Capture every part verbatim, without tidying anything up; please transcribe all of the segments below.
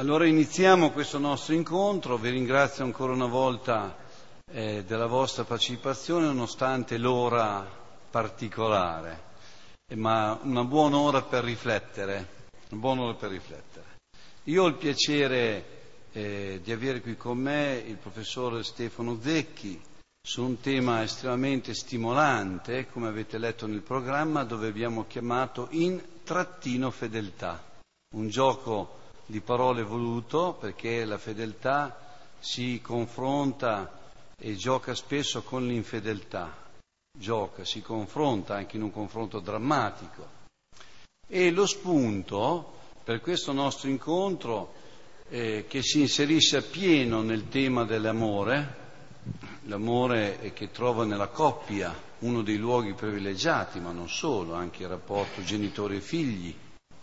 Allora iniziamo questo nostro incontro, vi ringrazio ancora una volta eh, della vostra partecipazione nonostante l'ora particolare, eh, ma una buona ora per riflettere, una buona ora per riflettere. Io ho il piacere eh, di avere qui con me il professor Stefano Zecchi su un tema estremamente stimolante, come avete letto nel programma, dove abbiamo chiamato in trattino fedeltà, un gioco di parole voluto perché la fedeltà si confronta e gioca spesso con l'infedeltà, gioca, si confronta anche in un confronto drammatico. E lo spunto per questo nostro incontro, eh, che si inserisce appieno nel tema dell'amore, l'amore che trova nella coppia uno dei luoghi privilegiati, ma non solo, anche il rapporto genitori e figli.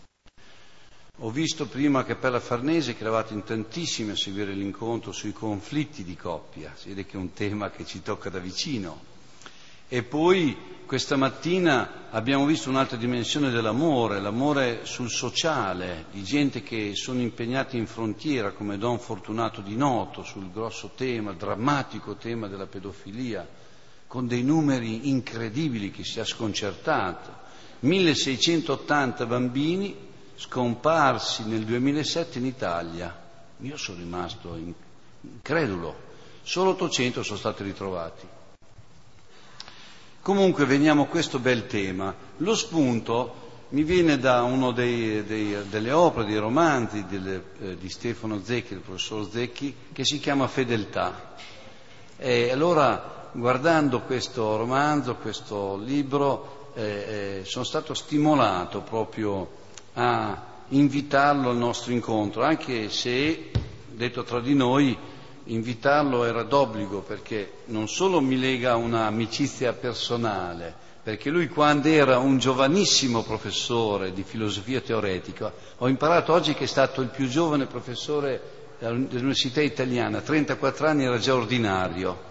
Ho visto prima a Cappella Farnese che eravate in tantissimi a seguire l'incontro sui conflitti di coppia, si vede che è un tema che ci tocca da vicino. E poi questa mattina abbiamo visto un'altra dimensione dell'amore, l'amore sul sociale, di gente che sono impegnati in frontiera come Don Fortunato di Noto sul grosso tema, il drammatico tema della pedofilia, con dei numeri incredibili che ci ha sconcertato. milleseicentottanta bambini scomparsi nel duemilasette in Italia. Io sono rimasto incredulo, solo ottocento sono stati ritrovati. Comunque veniamo a questo bel tema. Lo spunto mi viene da uno dei, dei, delle opere, dei romanzi delle, eh, di Stefano Zecchi, del professor Zecchi, che si chiama Fedeltà. E allora, guardando questo romanzo, questo libro, eh, eh, sono stato stimolato proprio a invitarlo al nostro incontro, anche se, detto tra di noi, invitarlo era d'obbligo, perché non solo mi lega una amicizia personale, perché lui quando era un giovanissimo professore di filosofia teoretica, ho imparato oggi che è stato il più giovane professore dell'Università Italiana, trentaquattro anni era già ordinario,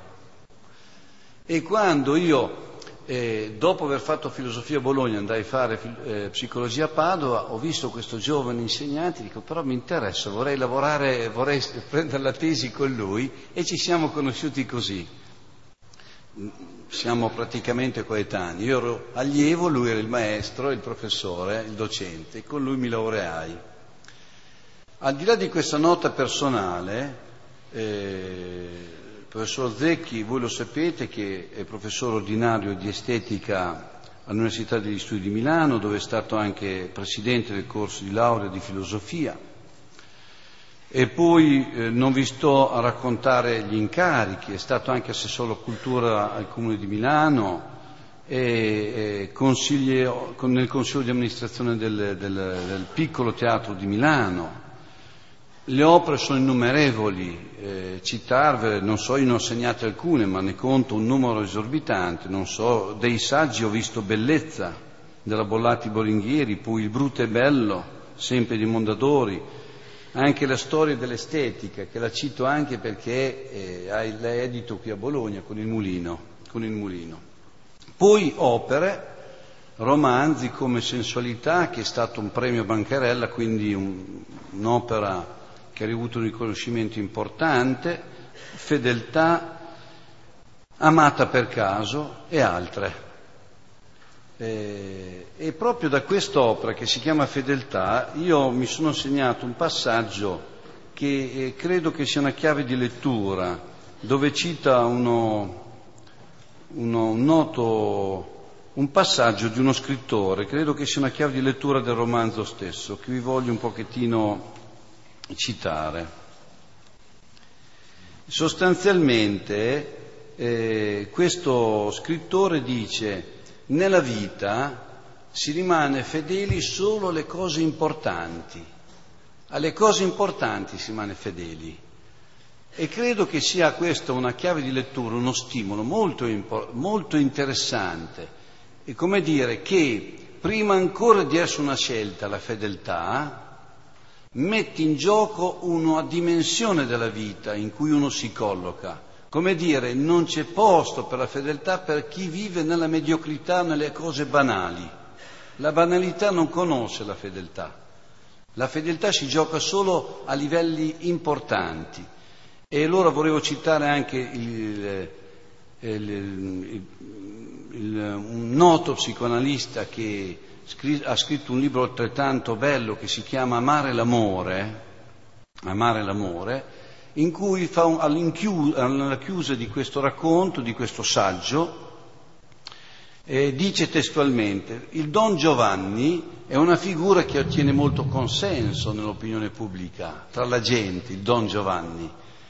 e quando io E dopo aver fatto filosofia a Bologna andai a fare eh, psicologia a Padova, ho visto questo giovane insegnante, dico però mi interessa, vorrei lavorare, vorrei prendere la tesi con lui, e ci siamo conosciuti così. Siamo praticamente coetanei, io ero allievo, lui era il maestro, il professore, il docente, e con lui mi laureai. Al di là di questa nota personale, eh, il professor Zecchi, voi lo sapete che è professore ordinario di estetica all'Università degli Studi di Milano, dove è stato anche presidente del corso di laurea di filosofia, e poi eh, non vi sto a raccontare gli incarichi, è stato anche assessore cultura al Comune di Milano e, e consiglio, nel consiglio di amministrazione del, del, del piccolo teatro di Milano. Le opere sono innumerevoli, eh, citarvele, non so, io ne ho segnate alcune, ma ne conto un numero esorbitante, non so, dei saggi ho visto Bellezza, della Bollati Boringhieri, poi Il brutto e bello, sempre di Mondadori, anche la storia dell'estetica, che la cito anche perché eh, la edito qui a Bologna con il Mulino, con il Mulino. Poi opere, romanzi come Sensualità, che è stato un premio Bancarella, quindi un, un'opera che ha ricevuto un riconoscimento importante, Fedeltà, Amata per caso e altre. E, e proprio da quest'opera che si chiama Fedeltà io mi sono segnato un passaggio che eh, credo che sia una chiave di lettura, dove cita uno, uno un noto un passaggio di uno scrittore, credo che sia una chiave di lettura del romanzo stesso, che vi voglio un pochettino citare. Sostanzialmente eh, questo scrittore dice: nella vita si rimane fedeli solo alle cose importanti, alle cose importanti si rimane fedeli, e credo che sia questa una chiave di lettura, uno stimolo molto, molto interessante, e come dire che prima ancora di essere una scelta la fedeltà mette in gioco una dimensione della vita in cui uno si colloca. Come dire, non c'è posto per la fedeltà per chi vive nella mediocrità, nelle cose banali. La banalità non conosce la fedeltà. La fedeltà si gioca solo a livelli importanti. E allora volevo citare anche il, il, il, il, un noto psicoanalista che scri- ha scritto un libro altrettanto bello che si chiama Amare l'amore, Amare l'amore, in cui fa un, alla chiusa di questo racconto, di questo saggio, eh, dice testualmente: il Don Giovanni è una figura che ottiene molto consenso nell'opinione pubblica, tra la gente, il Don Giovanni.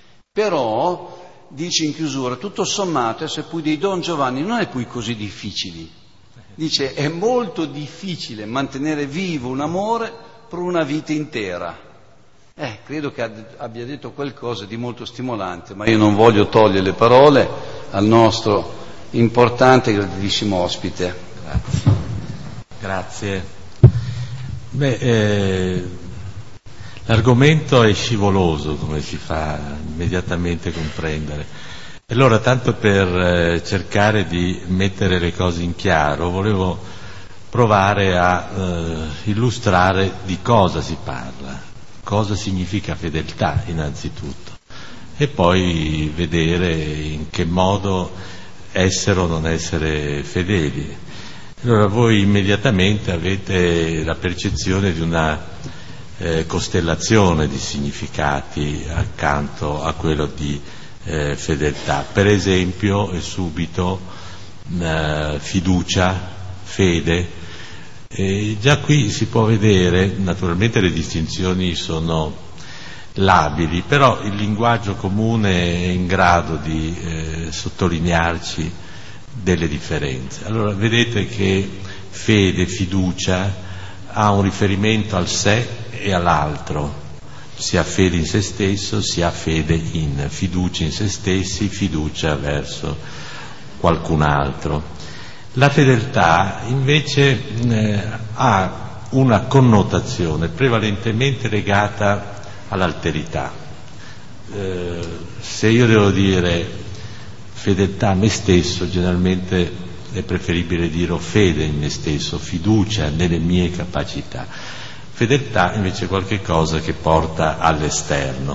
Però, dice in chiusura, tutto sommato essere poi dei Don Giovanni non è poi così difficili. Dice, è molto difficile mantenere vivo un amore per una vita intera. Eh, credo che abbia detto qualcosa di molto stimolante, ma io non voglio togliere le parole al nostro importante e graditissimo ospite. Grazie. Grazie. Beh, eh... l'argomento è scivoloso, come si fa immediatamente comprendere. Allora, tanto per eh, cercare di mettere le cose in chiaro, volevo provare a eh, illustrare di cosa si parla, cosa significa fedeltà innanzitutto, e poi vedere in che modo essere o non essere fedeli. Allora, voi immediatamente avete la percezione di una Eh, costellazione di significati accanto a quello di eh, fedeltà. Per esempio, è subito eh, fiducia, fede. E già qui si può vedere, naturalmente le distinzioni sono labili, però il linguaggio comune è in grado di eh, sottolinearci delle differenze. Allora, vedete che fede, fiducia ha un riferimento al sé e all'altro, si ha fede in se stesso, si ha fede in fiducia in se stessi, fiducia verso qualcun altro. La fedeltà invece eh, ha una connotazione prevalentemente legata all'alterità. Eh, se io devo dire fedeltà a me stesso, generalmente è preferibile dire fede in me stesso, fiducia nelle mie capacità. Fedeltà invece è qualche cosa che porta all'esterno.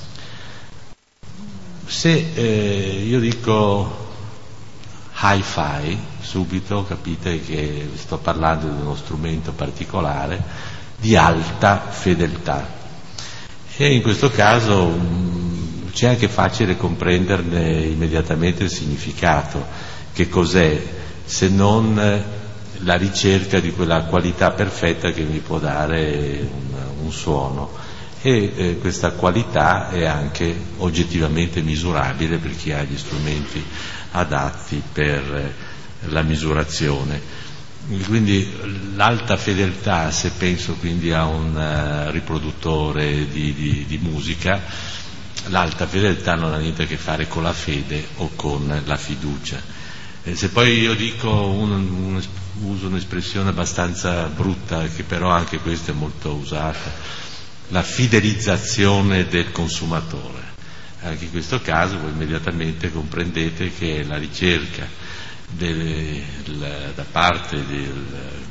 Se eh, io dico hi-fi, subito capite che sto parlando di uno strumento particolare di alta fedeltà, e in questo caso mh, c'è anche facile comprenderne immediatamente il significato. Che cos'è se non la ricerca di quella qualità perfetta che mi può dare un, un suono, e eh, questa qualità è anche oggettivamente misurabile per chi ha gli strumenti adatti per eh, la misurazione. Quindi l'alta fedeltà, se penso quindi a un uh, riproduttore di, di, di musica, l'alta fedeltà non ha niente a che fare con la fede o con la fiducia. E se poi io dico un, un, uso un'espressione abbastanza brutta, che però anche questa è molto usata, la fidelizzazione del consumatore. Anche in questo caso voi immediatamente comprendete che la ricerca del, la, da parte del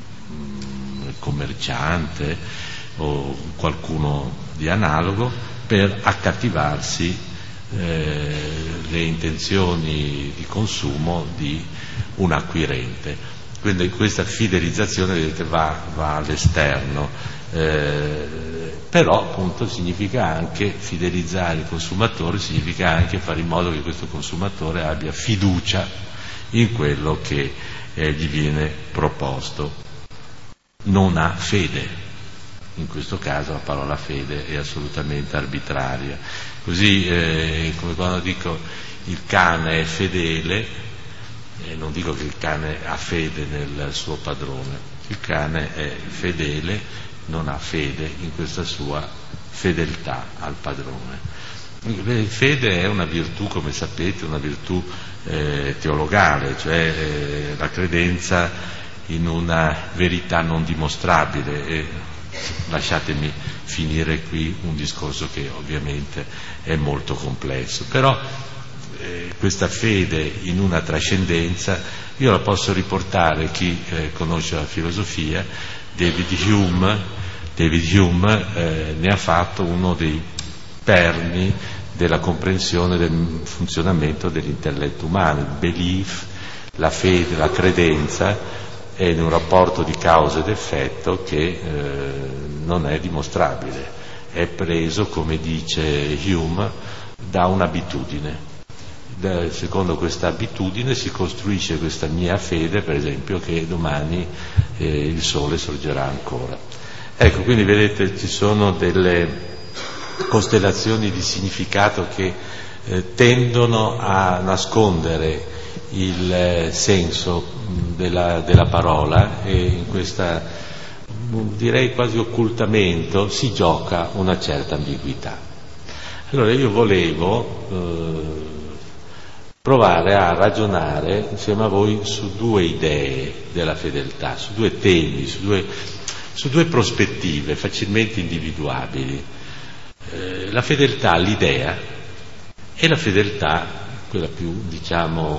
mm, commerciante o qualcuno di analogo per accattivarsi eh, le intenzioni di consumo di un acquirente. Quindi questa fidelizzazione, vedete, va, va all'esterno, eh, però appunto significa anche fidelizzare il consumatore, significa anche fare in modo che questo consumatore abbia fiducia in quello che eh, gli viene proposto. Non ha fede. In questo caso la parola fede è assolutamente arbitraria. Così eh, come quando dico il cane è fedele, eh, non dico che il cane ha fede nel suo padrone, il cane è fedele, non ha fede in questa sua fedeltà al padrone. Fede è una virtù, come sapete, una virtù eh, teologale, cioè eh, la credenza in una verità non dimostrabile. E lasciatemi finire qui un discorso che ovviamente è molto complesso, però eh, questa fede in una trascendenza io la posso riportare, chi eh, conosce la filosofia, David Hume David Hume eh, ne ha fatto uno dei perni della comprensione del funzionamento dell'intelletto umano, il belief, la fede, la credenza, è in un rapporto di causa ed effetto che eh, non è dimostrabile, è preso, come dice Hume, da un'abitudine. Da, secondo questa abitudine si costruisce questa mia fede, per esempio, che domani eh, il sole sorgerà ancora. Ecco, quindi vedete, ci sono delle costellazioni di significato che eh, tendono a nascondere il eh, senso della, della parola, e in questa, direi quasi occultamento, si gioca una certa ambiguità. Allora io volevo eh, provare a ragionare insieme a voi su due idee della fedeltà, su due temi, su due, su due prospettive facilmente individuabili. Eh, la fedeltà all'idea e la fedeltà, quella più, diciamo,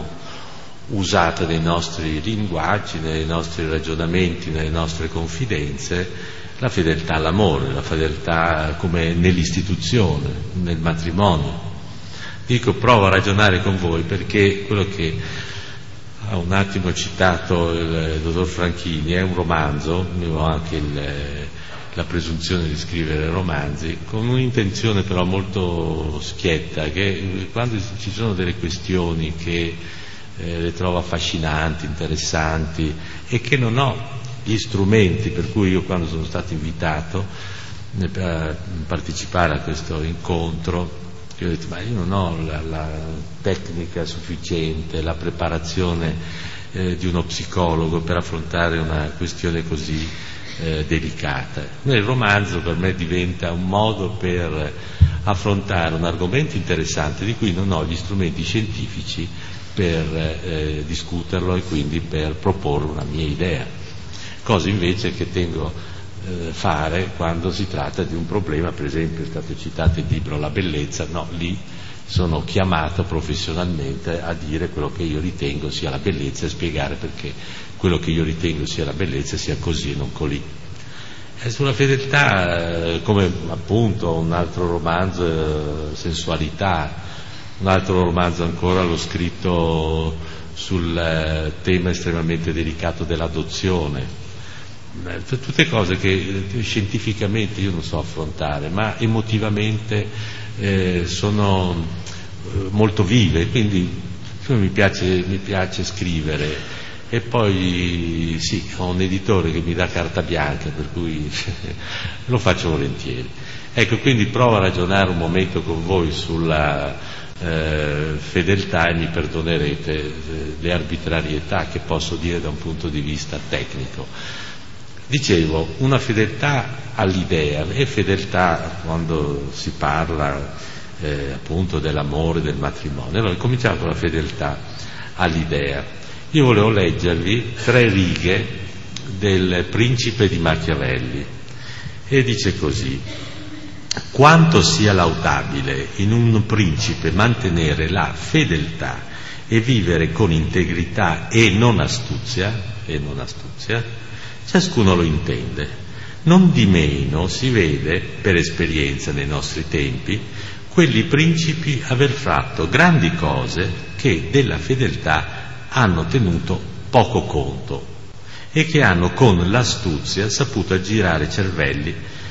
usata nei nostri linguaggi, nei nostri ragionamenti, nelle nostre confidenze, la fedeltà all'amore, la fedeltà come nell'istituzione, nel matrimonio. Dico, provo a ragionare con voi perché quello che ha un attimo citato il dottor Franchini è un romanzo, io ho anche il, la presunzione di scrivere romanzi, con un'intenzione però molto schietta, che quando ci sono delle questioni che eh, le trovo affascinanti, interessanti, e che non ho gli strumenti, per cui io, quando sono stato invitato a partecipare a questo incontro, io ho detto, ma io non ho la, la tecnica sufficiente, la preparazione eh, di uno psicologo per affrontare una questione così eh, delicata. Il romanzo per me diventa un modo per affrontare un argomento interessante di cui non ho gli strumenti scientifici per eh, discuterlo e quindi per proporre una mia idea, cosa invece che tengo fare quando si tratta di un problema. Per esempio è stato citato il libro La bellezza, no, lì sono chiamato professionalmente a dire quello che io ritengo sia la bellezza e spiegare perché quello che io ritengo sia la bellezza sia così e non colì. E sulla fedeltà, come appunto un altro romanzo, Sensualità, un altro romanzo ancora l'ho scritto sul tema estremamente delicato dell'adozione. Tutte cose che scientificamente io non so affrontare, ma emotivamente eh, sono eh, molto vive, quindi mi piace, mi piace scrivere. E poi sì, ho un editore che mi dà carta bianca, per cui lo faccio volentieri. Ecco, quindi provo a ragionare un momento con voi sulla eh, fedeltà, e mi perdonerete eh, le arbitrarietà che posso dire da un punto di vista tecnico. Dicevo, una fedeltà all'idea, e fedeltà quando si parla eh, appunto dell'amore, del matrimonio. Allora cominciamo con la fedeltà all'idea. Io volevo leggervi tre righe del Principe di Machiavelli, e dice così: quanto sia laudabile in un principe mantenere la fedeltà e vivere con integrità e non astuzia, e non astuzia, ciascuno lo intende. Non di meno si vede, per esperienza nei nostri tempi, quelli principi aver fatto grandi cose che della fedeltà hanno tenuto poco conto e che hanno con l'astuzia saputo aggirare cervelli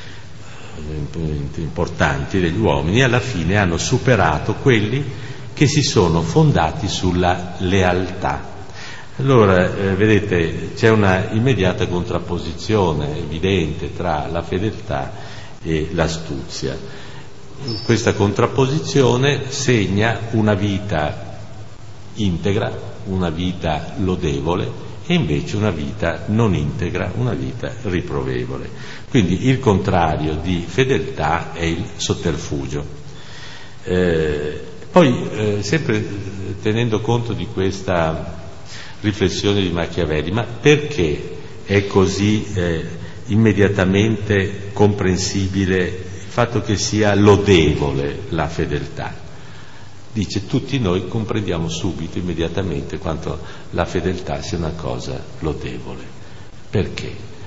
importanti degli uomini, e alla fine hanno superato quelli che si sono fondati sulla lealtà. Allora, eh, vedete, c'è una immediata contrapposizione evidente tra la fedeltà e l'astuzia. Questa contrapposizione segna una vita integra, una vita lodevole, e invece una vita non integra, una vita riprovevole. Quindi il contrario di fedeltà è il sotterfugio. Eh, poi, eh, sempre tenendo conto di questa riflessione di Machiavelli, ma perché è così eh, immediatamente comprensibile il fatto che sia lodevole la fedeltà? Dice, tutti noi comprendiamo subito, immediatamente, quanto la fedeltà sia una cosa lodevole. Perché?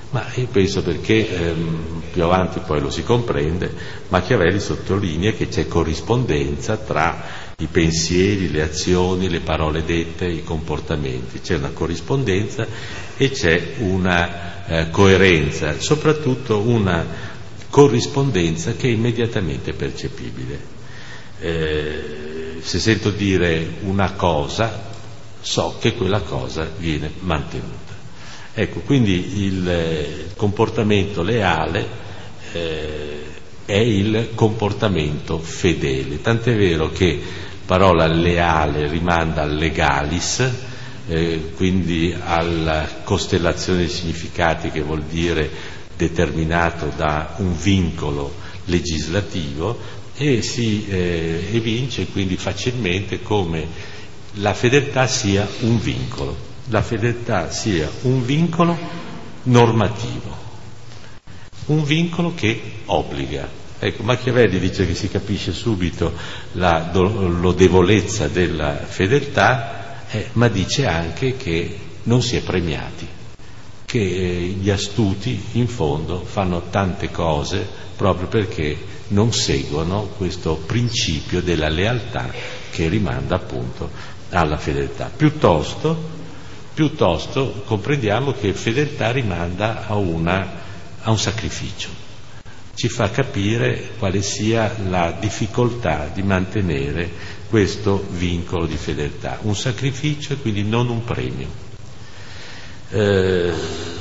Ma io penso perché ehm, più avanti poi lo si comprende, Machiavelli sottolinea che c'è corrispondenza tra i pensieri, le azioni, le parole dette, i comportamenti, c'è una corrispondenza e c'è una eh, coerenza, soprattutto una corrispondenza che è immediatamente percepibile. Eh, se sento dire una cosa, so che quella cosa viene mantenuta. Ecco, quindi il comportamento leale eh, è il comportamento fedele, tant'è vero che la parola leale rimanda al legalis, eh, quindi alla costellazione dei significati, che vuol dire determinato da un vincolo legislativo, e si eh, evince quindi facilmente come la fedeltà sia un vincolo. La fedeltà sia un vincolo normativo, un vincolo che obbliga. Ecco, Machiavelli dice che si capisce subito la lodevolezza della fedeltà, eh, ma dice anche che non si è premiati, che eh, gli astuti in fondo fanno tante cose proprio perché non seguono questo principio della lealtà che rimanda appunto alla fedeltà. Piuttosto Piuttosto comprendiamo che fedeltà rimanda a, una, a un sacrificio, ci fa capire quale sia la difficoltà di mantenere questo vincolo di fedeltà, un sacrificio e quindi non un premio. Eh,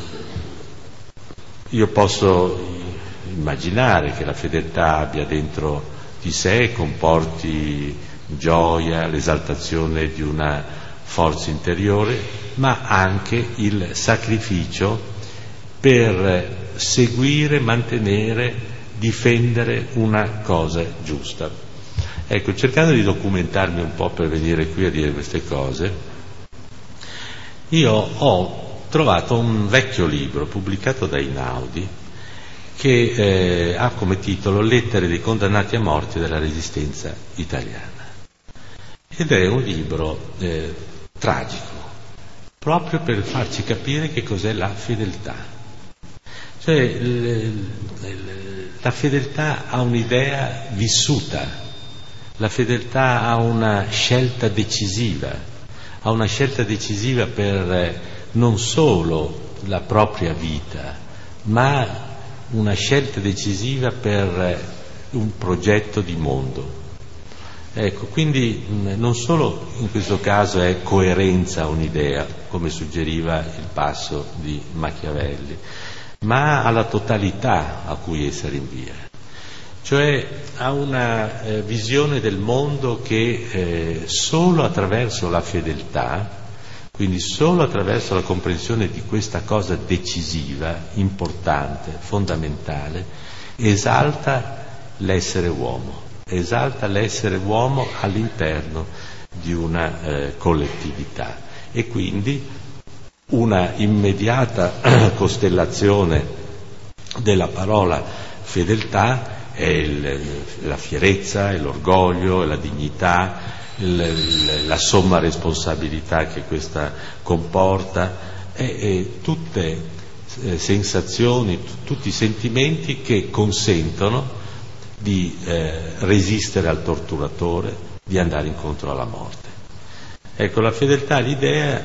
io posso immaginare che la fedeltà abbia dentro di sé, comporti gioia, l'esaltazione di una forza interiore, ma anche il sacrificio per seguire, mantenere, difendere una cosa giusta. Ecco, cercando di documentarmi un po' per venire qui a dire queste cose, io ho trovato un vecchio libro pubblicato da Einaudi che eh, ha come titolo Lettere dei condannati a morte della Resistenza italiana, ed è un libro eh, tragico, proprio per farci capire che cos'è la fedeltà. Cioè l- l- la fedeltà ha un'idea vissuta, la fedeltà ha una scelta decisiva, ha una scelta decisiva per non solo la propria vita, ma una scelta decisiva per un progetto di mondo. Ecco, quindi non solo in questo caso è coerenza un'idea, come suggeriva il passo di Machiavelli, ma alla totalità a cui essa rinvia, cioè a una eh, visione del mondo che eh, solo attraverso la fedeltà, quindi solo attraverso la comprensione di questa cosa decisiva, importante, fondamentale, esalta l'essere uomo. esalta l'essere uomo all'interno di una eh, collettività, e quindi una immediata costellazione della parola fedeltà è il, la fierezza, è l'orgoglio, è la dignità, il, il, la somma responsabilità che questa comporta, e, e tutte eh, sensazioni, t- tutti i sentimenti che consentono di eh, resistere al torturatore, di andare incontro alla morte. Ecco, la fedeltà, l'idea,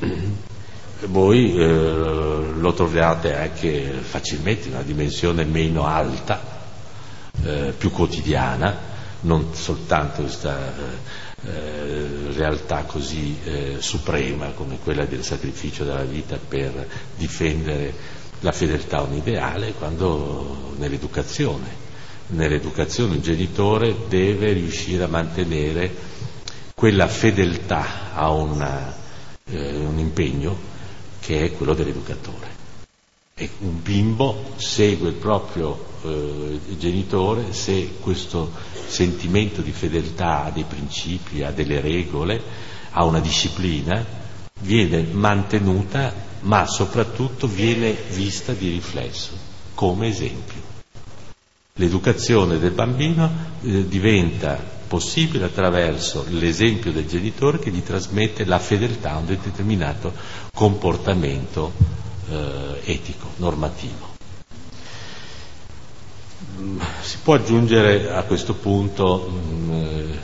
voi eh, lo trovate anche facilmente in una dimensione meno alta, eh, più quotidiana, non soltanto questa eh, realtà così eh, suprema come quella del sacrificio della vita per difendere la fedeltà a un ideale, quando nell'educazione Nell'educazione un genitore deve riuscire a mantenere quella fedeltà a una, eh, un impegno che è quello dell'educatore. E un bimbo segue il proprio eh, genitore se questo sentimento di fedeltà a dei principi, a delle regole, a una disciplina, viene mantenuta, ma soprattutto viene vista di riflesso, come esempio. L'educazione del bambino eh, diventa possibile attraverso l'esempio del genitore che gli trasmette la fedeltà a un determinato comportamento eh, etico, normativo. Si può aggiungere a questo punto mh,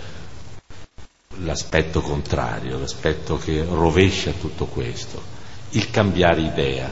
l'aspetto contrario, l'aspetto che rovescia tutto questo, il cambiare idea.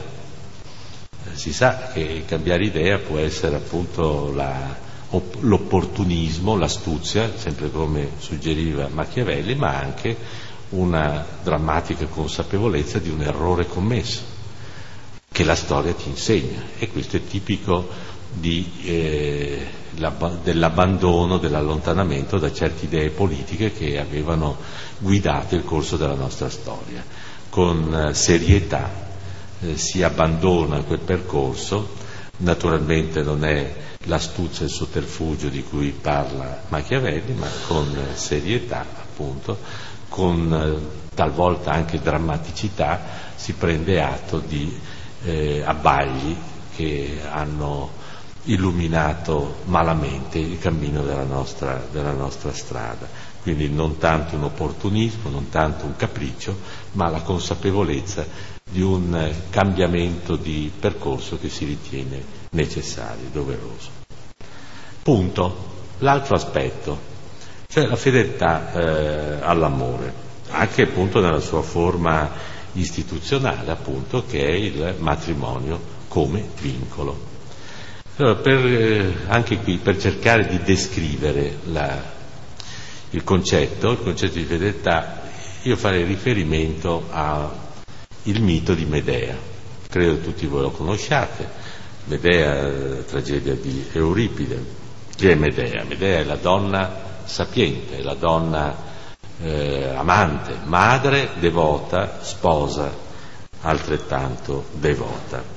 Si sa che il cambiare idea può essere appunto la, l'opportunismo, l'astuzia, sempre come suggeriva Machiavelli, ma anche una drammatica consapevolezza di un errore commesso, che la storia ti insegna, e questo è tipico di, eh, dell'abbandono, dell'allontanamento da certe idee politiche che avevano guidato il corso della nostra storia. Con eh, serietà eh, si abbandona quel percorso, naturalmente non è l'astuzia e il sotterfugio di cui parla Machiavelli, ma con eh, serietà, appunto, con eh, talvolta anche drammaticità si prende atto di eh, abbagli che hanno illuminato malamente il cammino della nostra, della nostra strada. Quindi non tanto un opportunismo, non tanto un capriccio, ma la consapevolezza di un cambiamento di percorso che si ritiene necessario, doveroso. Punto. L'altro aspetto, cioè la fedeltà eh, all'amore, anche appunto nella sua forma istituzionale, appunto, che è il matrimonio come vincolo. Allora, per, eh, anche qui, per cercare di descrivere la, il concetto, il concetto di fedeltà, io farei riferimento al mito di Medea. Credo che tutti voi lo conosciate. Medea, tragedia di Euripide. Chi è Medea? Medea è la donna sapiente, è la donna eh, amante, madre, devota, sposa, altrettanto devota.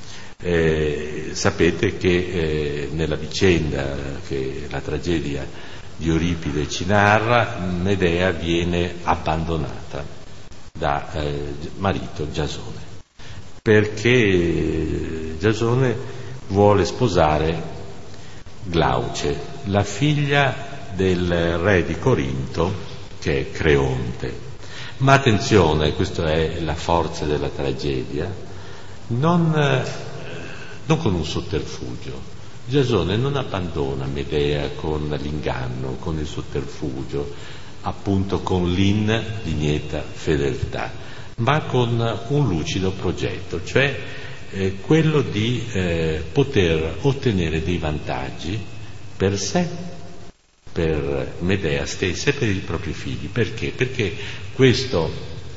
Eh, sapete che eh, nella vicenda che la tragedia di Euripide ci narra, Medea viene abbandonata da eh, marito Giasone, perché Giasone vuole sposare Glauce, la figlia del re di Corinto, che è Creonte. Ma attenzione, questa è la forza della tragedia, non non con un sotterfugio. Giasone non abbandona Medea con l'inganno, con il sotterfugio, appunto con l'inlieta fedeltà, ma con un lucido progetto, cioè eh, quello di eh, poter ottenere dei vantaggi per sé, per Medea stessa e per i propri figli. Perché? Perché questo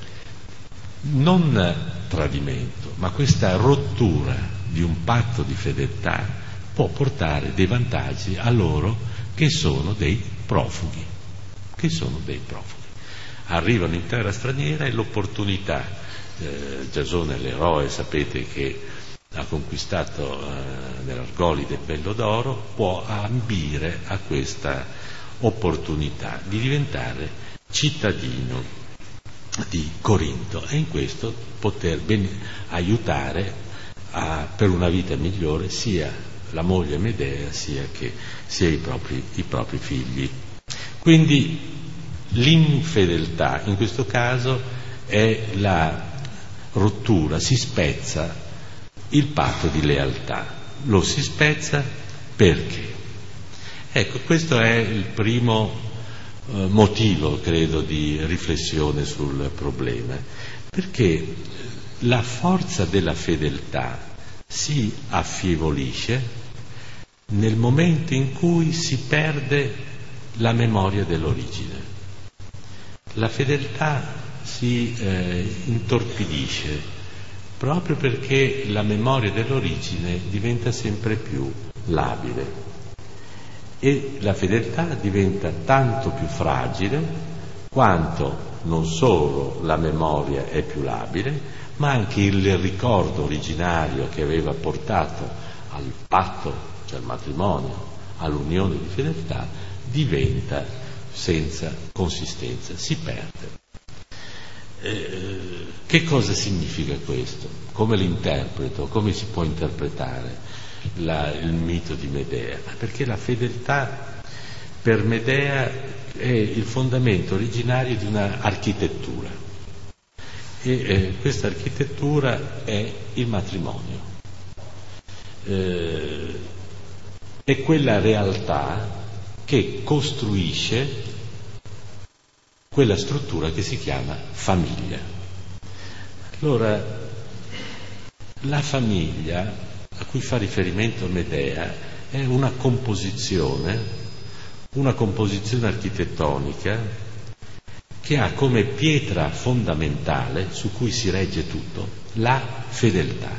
non tradimento, ma questa rottura di un patto di fedeltà può portare dei vantaggi a loro che sono dei profughi, che sono dei profughi. Arrivano in terra straniera e l'opportunità, eh, Giasone l'eroe, sapete che ha conquistato eh, nell'Argolide il Bello d'Oro, può ambire a questa opportunità di diventare cittadino di Corinto e in questo poter ben aiutare a, per una vita migliore sia la moglie Medea sia, che, sia i, propri, i propri figli. Quindi l'infedeltà in questo caso è la rottura, si spezza il patto di lealtà. Lo si spezza perché? Ecco, questo è il primo eh, motivo, credo, di riflessione sul problema, perché la forza della fedeltà si affievolisce nel momento in cui si perde la memoria dell'origine. La fedeltà si eh, intorpidisce proprio perché la memoria dell'origine diventa sempre più labile e la fedeltà diventa tanto più fragile quanto non solo la memoria è più labile, ma anche il ricordo originario che aveva portato al patto, cioè al matrimonio, all'unione di fedeltà, diventa senza consistenza, si perde. Eh, che cosa significa questo? Come l'interpreto? Come si può interpretare la, il mito di Medea? Perché la fedeltà per Medea è il fondamento originario di una architettura E eh, questa architettura è il matrimonio. Eh, è quella realtà che costruisce quella struttura che si chiama famiglia. Allora, la famiglia a cui fa riferimento Medea è una composizione, una composizione architettonica che ha come pietra fondamentale su cui si regge tutto la fedeltà.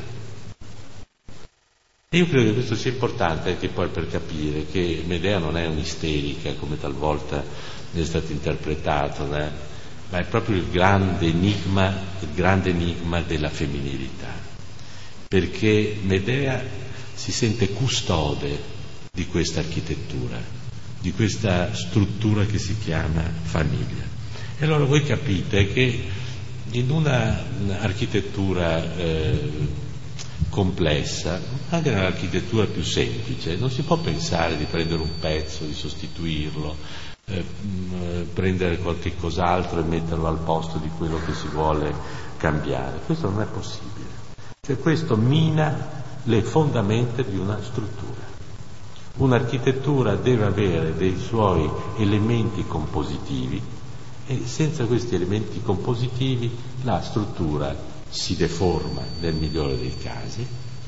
E io credo che questo sia importante anche poi per capire che Medea non è un'isterica come talvolta è stato interpretato, né? Ma è proprio il grande enigma, il grande enigma della femminilità, perché Medea si sente custode di questa architettura, di questa struttura che si chiama famiglia. E allora voi capite che in una architettura eh, complessa, anche nell'architettura più semplice, non si può pensare di prendere un pezzo, di sostituirlo, eh, prendere qualche cos'altro e metterlo al posto di quello che si vuole cambiare. Questo non è possibile. Cioè questo mina le fondamenta di una struttura. Un'architettura deve avere dei suoi elementi compositivi e senza questi elementi compositivi la struttura si deforma nel migliore dei casi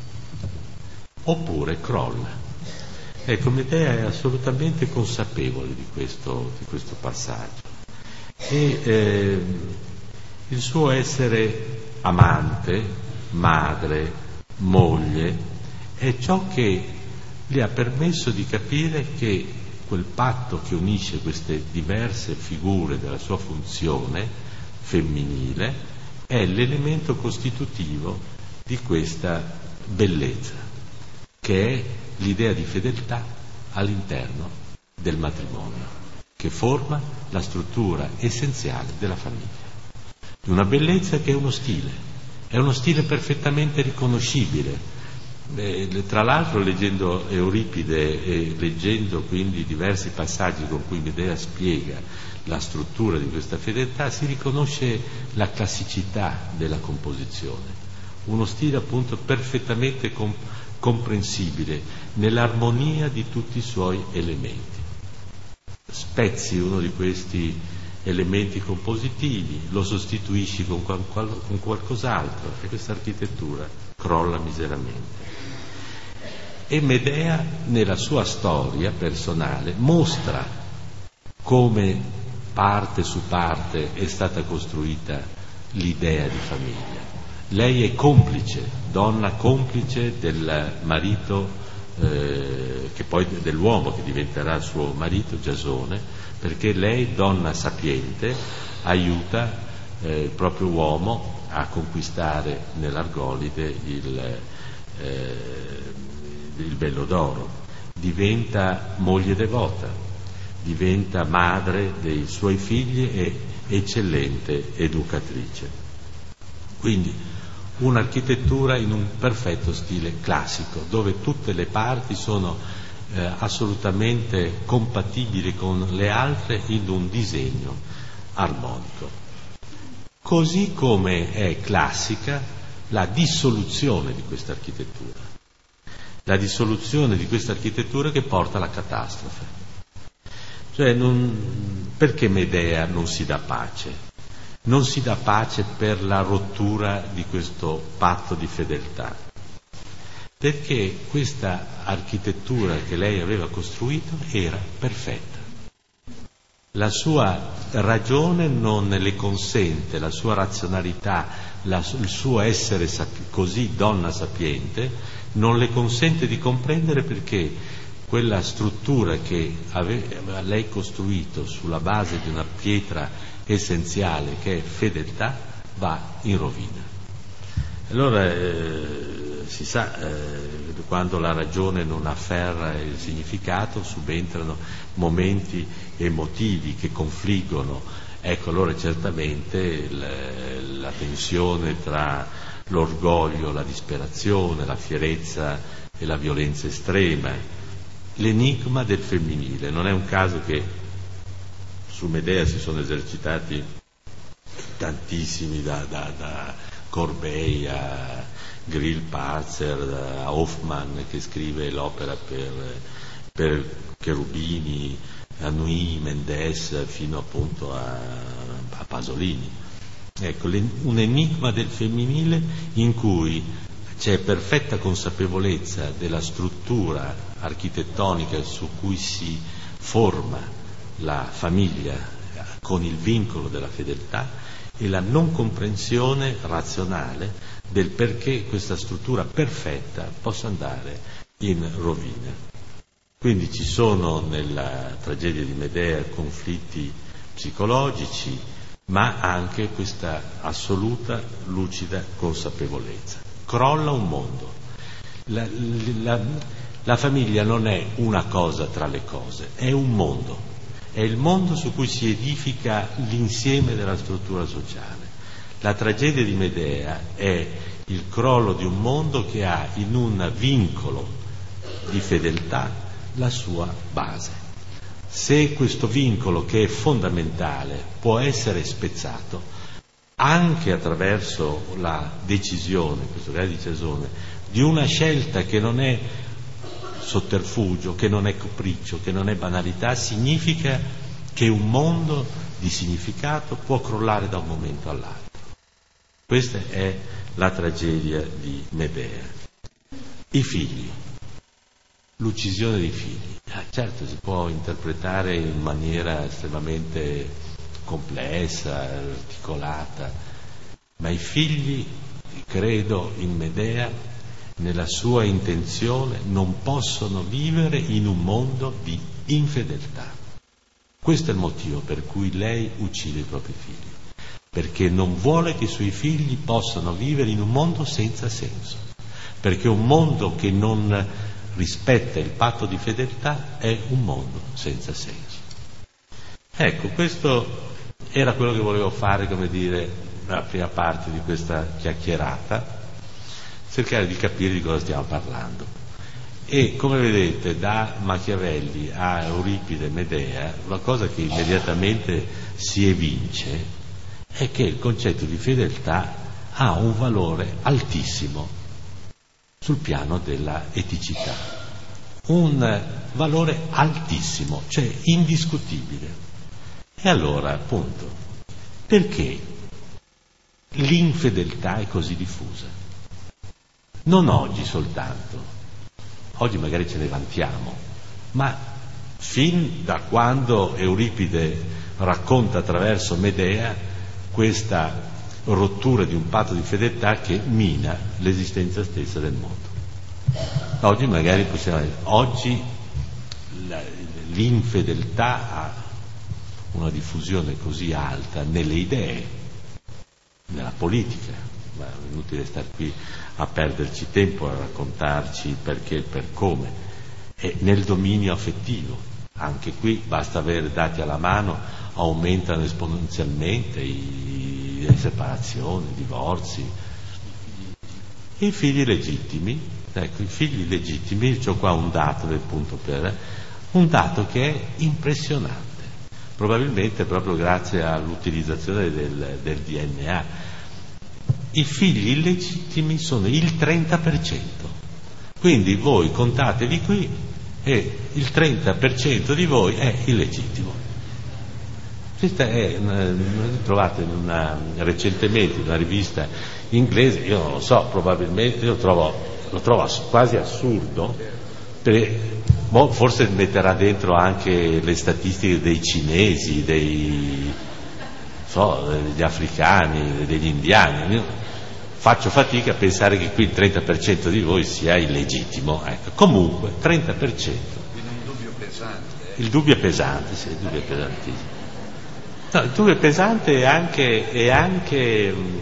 oppure crolla. Ecco, Medea è assolutamente consapevole di questo, di questo passaggio e eh, il suo essere amante, madre, moglie è ciò che le ha permesso di capire che quel patto che unisce queste diverse figure della sua funzione femminile è l'elemento costitutivo di questa bellezza, che è l'idea di fedeltà all'interno del matrimonio, che forma la struttura essenziale della famiglia. Una bellezza che è uno stile, è uno stile perfettamente riconoscibile. Eh, tra l'altro, leggendo Euripide e leggendo quindi diversi passaggi con cui Medea spiega la struttura di questa fedeltà, si riconosce la classicità della composizione, uno stile appunto perfettamente com- comprensibile nell'armonia di tutti i suoi elementi. Spezzi uno di questi elementi compositivi, lo sostituisci con, qual- con qualcos'altro e questa architettura crolla miseramente. E Medea nella sua storia personale mostra come parte su parte è stata costruita l'idea di famiglia. Lei è complice, donna complice del marito, eh, che poi dell'uomo che diventerà suo marito, Giasone, perché lei, donna sapiente, aiuta eh, il proprio uomo a conquistare nell'Argolide il, eh, il bello d'oro, diventa moglie devota, diventa madre dei suoi figli e eccellente educatrice. Quindi un'architettura in un perfetto stile classico, dove tutte le parti sono eh, assolutamente compatibili con le altre in un disegno armonico. Così come è classica la dissoluzione di questa architettura, la dissoluzione di questa architettura che porta alla catastrofe. Cioè, non, perché Medea non si dà pace? Non si dà pace per la rottura di questo patto di fedeltà, perché questa architettura che lei aveva costruito era perfetta. La sua ragione non le consente, la sua razionalità, la, il suo essere sapi- così donna sapiente, non le consente di comprendere perché quella struttura che aveva lei costruito sulla base di una pietra essenziale che è fedeltà va in rovina. Allora eh, si sa, eh, quando la ragione non afferra il significato subentrano momenti emotivi che confliggono. Ecco, allora certamente il, la tensione tra l'orgoglio, la disperazione, la fierezza e la violenza estrema, l'enigma del femminile. Non è un caso che su Medea si sono esercitati tantissimi, da, da, da Corbey a Grill Parzer, a Hoffman che scrive l'opera per, per Cherubini, a Nui, Mendes, fino appunto a, a Pasolini. Ecco, un enigma del femminile in cui c'è perfetta consapevolezza della struttura architettonica su cui si forma la famiglia con il vincolo della fedeltà e la non comprensione razionale del perché questa struttura perfetta possa andare in rovina. Quindi ci sono nella tragedia di Medea conflitti psicologici, ma anche questa assoluta, lucida consapevolezza. Crolla un mondo. La, la, la famiglia non è una cosa tra le cose, è un mondo. È il mondo su cui si edifica l'insieme della struttura sociale. La tragedia di Medea è il crollo di un mondo che ha in un vincolo di fedeltà la sua base. Se questo vincolo, che è fondamentale, può essere spezzato anche attraverso la decisione, questo caso di Cesone, di una scelta che non è sotterfugio, che non è capriccio, che non è banalità, significa che un mondo di significato può crollare da un momento all'altro. Questa è la tragedia di Medea. I figli, l'uccisione dei figli. Ah, certo, si può interpretare in maniera estremamente complessa, articolata, ma i figli, credo, in Medea, nella sua intenzione, non possono vivere in un mondo di infedeltà. Questo è il motivo per cui lei uccide i propri figli, perché non vuole che i suoi figli possano vivere in un mondo senza senso, perché un mondo che non rispetta il patto di fedeltà è un mondo senza senso. Ecco, questo era quello che volevo fare, come dire, nella prima parte di questa chiacchierata, cercare di capire di cosa stiamo parlando. E come vedete, da Machiavelli a Euripide e Medea, la cosa che immediatamente si evince è che il concetto di fedeltà ha un valore altissimo sul piano della eticità, un valore altissimo, cioè indiscutibile. E allora, appunto, perché l'infedeltà è così diffusa? Non oggi soltanto, oggi magari ce ne vantiamo, ma fin da quando Euripide racconta attraverso Medea questa rottura di un patto di fedeltà che mina l'esistenza stessa del mondo. Oggi magari possiamo dire, oggi la, l'infedeltà ha una diffusione così alta nelle idee, nella politica, ma è inutile star qui a perderci tempo a raccontarci il perché e il per come, e nel dominio affettivo, anche qui basta avere dati alla mano, aumentano esponenzialmente i, le separazioni, i divorzi. I figli legittimi, ecco, i figli legittimi, c'ho qua un dato del punto per, un dato che è impressionante, probabilmente proprio grazie all'utilizzazione del, del D N A. I figli illegittimi sono il trenta per cento, quindi voi contatevi qui e il trenta per cento di voi è illegittimo. Questa è una, trovate in una, recentemente in una rivista inglese, io non lo so, probabilmente lo trovo, lo trovo quasi assurdo, per, boh, forse metterà dentro anche le statistiche dei cinesi, dei, so, degli africani, degli indiani. Io faccio fatica a pensare che qui il trenta per cento di voi sia illegittimo. Ecco. Comunque, trenta per cento. Quindi un dubbio pesante. Eh? Il dubbio è pesante, sì, il dubbio è pesantissimo. No, il dubbio è pesante e anche, è anche mh,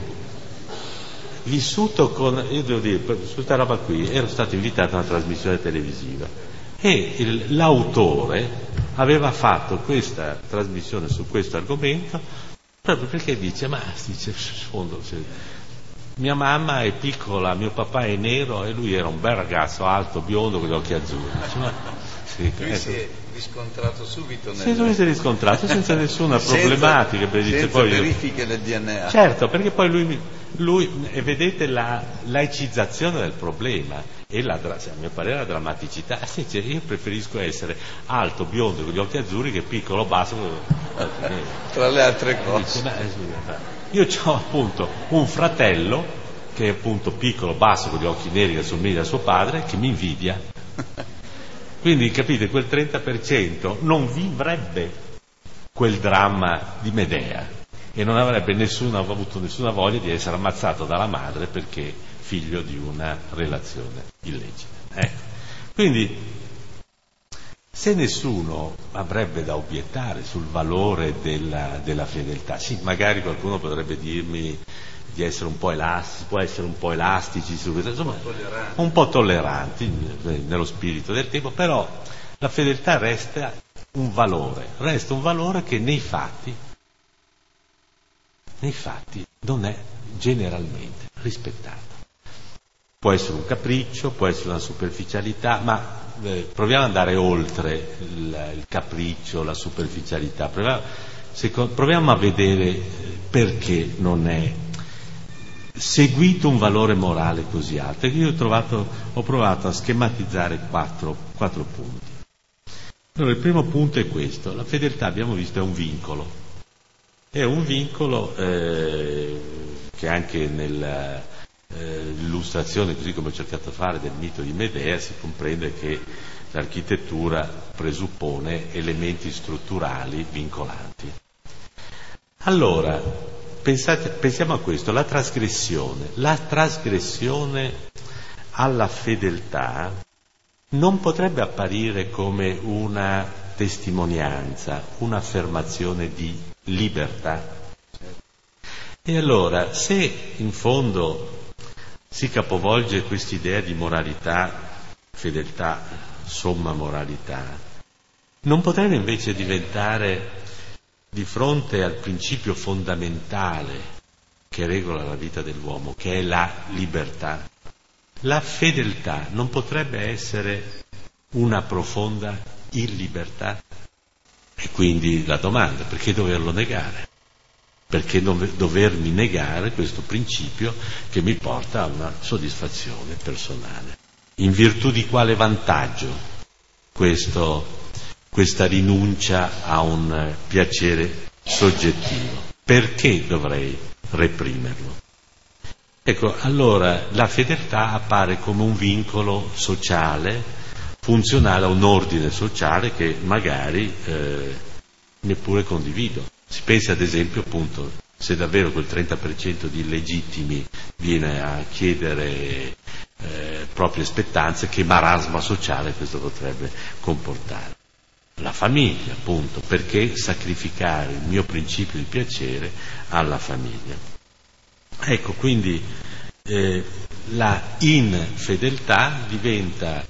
vissuto con, io devo dire, su questa roba qui, ero stato invitato a una trasmissione televisiva e il, l'autore aveva fatto questa trasmissione su questo argomento proprio perché dice, ma dice, fondo, se, mia mamma è piccola, mio papà è nero e lui era un bel ragazzo alto, biondo con gli occhi azzurri. Dice, ma, sì, Lui ecco. si è riscontrato subito. Nel... Si è riscontrato senza nessuna problematica. Senza, dice, senza poi verifiche del D N A. Certo, perché poi lui, lui e vedete la laicizzazione del problema e la, a mio parere la drammaticità. Io preferisco essere alto, biondo, con gli occhi azzurri che piccolo, basso. Tra le altre cose. Io ho appunto un fratello che è appunto piccolo, basso, con gli occhi neri, che somiglia a suo padre, che mi invidia. Quindi capite, quel trenta per cento non vivrebbe quel dramma di Medea e non avrebbe nessuna, avuto nessuna voglia di essere ammazzato dalla madre perché figlio di una relazione illecita. Ecco. Quindi se nessuno avrebbe da obiettare sul valore della, della fedeltà, sì, magari qualcuno potrebbe dirmi di essere un po' elastici, può essere un po' elastici su questo, insomma, un po' tolleranti, un po' tolleranti nello spirito del tempo, però la fedeltà resta un valore, resta un valore che nei fatti, nei fatti non è generalmente rispettato. Può essere un capriccio, può essere una superficialità, ma eh, proviamo ad andare oltre il, il capriccio, la superficialità, proviamo, secondo, proviamo a vedere perché non è seguito un valore morale così alto. Io ho, trovato, ho provato a schematizzare quattro, quattro punti. Allora, il primo punto è questo: la fedeltà, abbiamo visto, è un vincolo. È un vincolo eh, che anche nell'illustrazione, eh, così come ho cercato di fare, del mito di Medea, si comprende che l'architettura presuppone elementi strutturali vincolanti. Allora, pensate, pensiamo a questo, la trasgressione. La trasgressione alla fedeltà non potrebbe apparire come una testimonianza, un'affermazione di libertà. E allora, se in fondo si capovolge quest'idea di moralità, fedeltà, somma moralità, non potrebbe invece diventare, di fronte al principio fondamentale che regola la vita dell'uomo, che è la libertà, la fedeltà non potrebbe essere una profonda illibertà? E quindi la domanda: perché doverlo negare? Perché dovermi negare questo principio che mi porta a una soddisfazione personale? In virtù di quale vantaggio questo, questa rinuncia a un piacere soggettivo? Perché dovrei reprimerlo? Ecco, allora la fedeltà appare come un vincolo sociale, funzionale a un ordine sociale che magari eh, neppure condivido. Si pensa ad esempio, appunto, se davvero quel trenta per cento di illegittimi viene a chiedere eh, proprie spettanze, che marasma sociale questo potrebbe comportare. La famiglia, appunto, perché sacrificare il mio principio di piacere alla famiglia? Ecco, quindi eh, la infedeltà diventa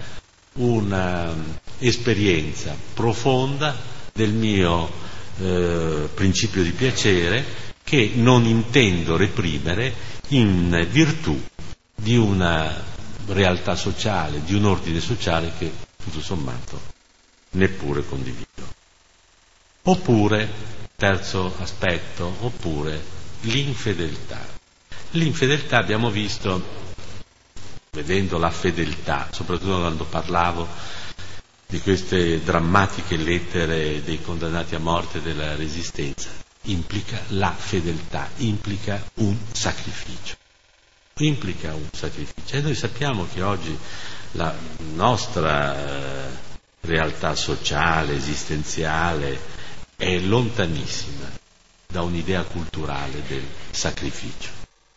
un'esperienza profonda del mio eh, principio di piacere che non intendo reprimere in virtù di una realtà sociale, di un ordine sociale che tutto sommato neppure condivido. Oppure, terzo aspetto, oppure l'infedeltà. L'infedeltà, abbiamo visto, vedendo la fedeltà, soprattutto quando parlavo di queste drammatiche lettere dei condannati a morte della Resistenza, implica la fedeltà, implica un sacrificio. Implica un sacrificio. E noi sappiamo che oggi la nostra eh, realtà sociale, esistenziale, è lontanissima da un'idea culturale del sacrificio.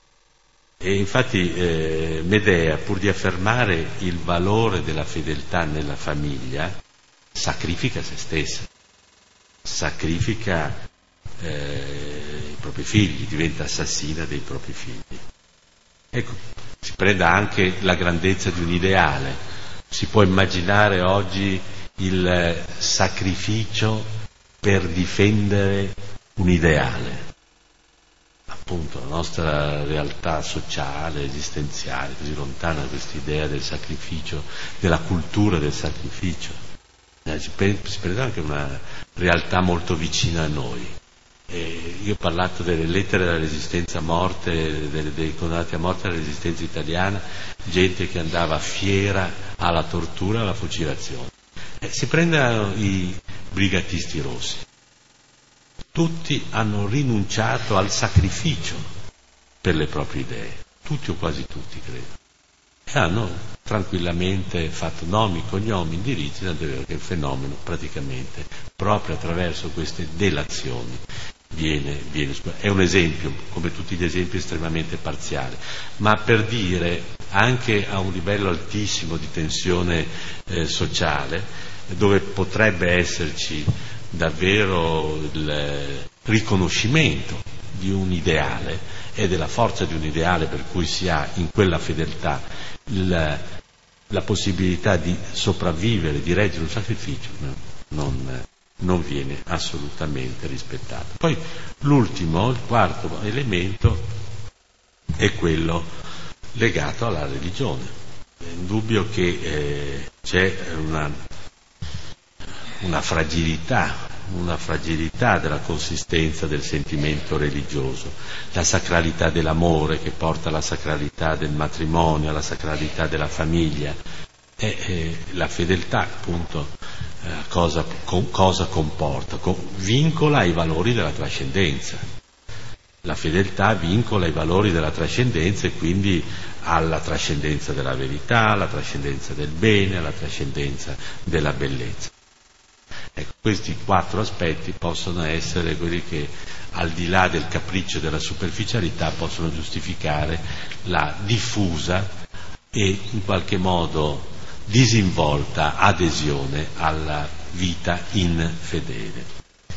E infatti eh, Medea, pur di affermare il valore della fedeltà nella famiglia, sacrifica se stessa, sacrifica eh, i propri figli, diventa assassina dei propri figli. Ecco, si prenda anche la grandezza di un ideale. Si può immaginare oggi il sacrificio per difendere un ideale. Appunto, la nostra realtà sociale, esistenziale, così lontana da questa idea del sacrificio, della cultura del sacrificio. eh, si, pre- si prende anche una realtà molto vicina a noi. Eh, io ho parlato delle lettere della resistenza a morte, delle, dei condannati a morte della resistenza italiana, gente che andava fiera alla tortura, alla fucilazione. Eh, si prendano i brigatisti rossi. Tutti hanno rinunciato al sacrificio per le proprie idee, tutti o quasi tutti credo, e hanno tranquillamente fatto nomi, cognomi, indirizzi, tanto è vero che il fenomeno praticamente proprio attraverso queste delazioni viene, viene è un esempio, come tutti gli esempi, estremamente parziale, ma per dire anche a un livello altissimo di tensione eh, sociale, dove potrebbe esserci davvero il riconoscimento di un ideale e della forza di un ideale per cui si ha in quella fedeltà il, la possibilità di sopravvivere, di reggere un sacrificio, non, non viene assolutamente rispettato. Poi l'ultimo, il quarto elemento è quello legato alla religione. È indubbio che eh, c'è una una fragilità, una fragilità della consistenza del sentimento religioso, la sacralità dell'amore che porta alla sacralità del matrimonio, alla sacralità della famiglia, e eh, la fedeltà appunto eh, cosa, con, cosa comporta? Con, vincola i valori della trascendenza. La fedeltà vincola i valori della trascendenza e quindi alla trascendenza della verità, alla trascendenza del bene, alla trascendenza della bellezza. Ecco, questi quattro aspetti possono essere quelli che, al di là del capriccio e della superficialità, possono giustificare la diffusa e in qualche modo disinvolta adesione alla vita infedele.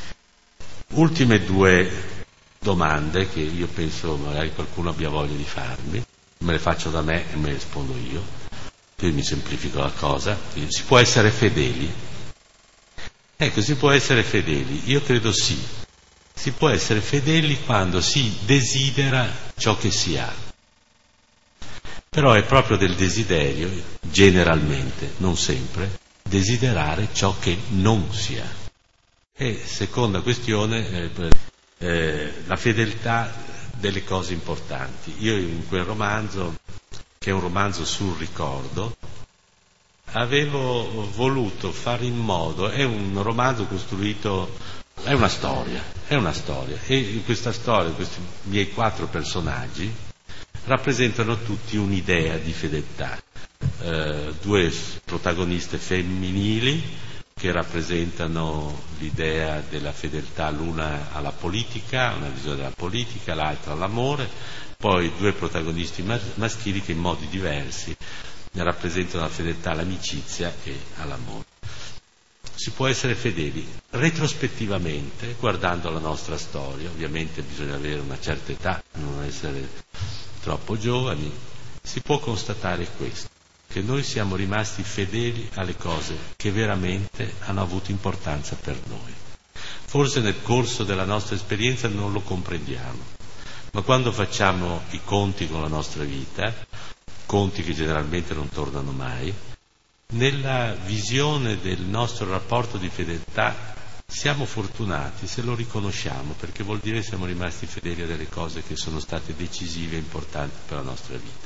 Ultime due domande che io penso magari qualcuno abbia voglia di farmi, me le faccio da me e me le rispondo io, quindi mi semplifico la cosa. Si può essere fedeli? Ecco, si può essere fedeli, io credo sì. Si può essere fedeli quando si desidera ciò che si ha. Però è proprio del desiderio, generalmente, non sempre, desiderare ciò che non si ha. E seconda questione, eh, eh, la fedeltà delle cose importanti. Io in quel romanzo, che è un romanzo sul ricordo, avevo voluto fare in modo, è un romanzo costruito, è una storia, è una storia, e in questa storia questi miei quattro personaggi rappresentano tutti un'idea di fedeltà, eh, due protagoniste femminili che rappresentano l'idea della fedeltà, l'una alla politica, una visione della politica, l'altra all'amore, poi due protagonisti maschili che in modi diversi ne rappresentano la fedeltà all'amicizia e all'amore. Si può essere fedeli retrospettivamente, guardando la nostra storia, ovviamente bisogna avere una certa età, non essere troppo giovani, si può constatare questo, che noi siamo rimasti fedeli alle cose che veramente hanno avuto importanza per noi. Forse nel corso della nostra esperienza non lo comprendiamo, ma quando facciamo i conti con la nostra vita, conti che generalmente non tornano mai, nella visione del nostro rapporto di fedeltà siamo fortunati se lo riconosciamo, perché vuol dire che siamo rimasti fedeli a delle cose che sono state decisive e importanti per la nostra vita.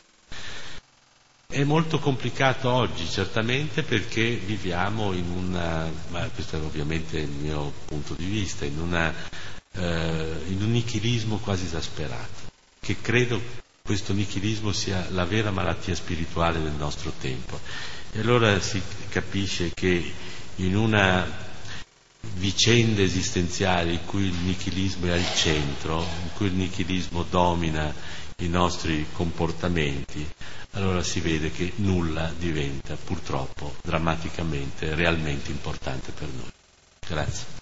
È molto complicato oggi, certamente, perché viviamo in una, ma questo è ovviamente il mio punto di vista, in, una, eh, in un nichilismo quasi esasperato, che credo questo nichilismo sia la vera malattia spirituale del nostro tempo. E allora si capisce che in una vicenda esistenziale in cui il nichilismo è al centro, in cui il nichilismo domina i nostri comportamenti, allora si vede che nulla diventa purtroppo drammaticamente, realmente importante per noi. Grazie.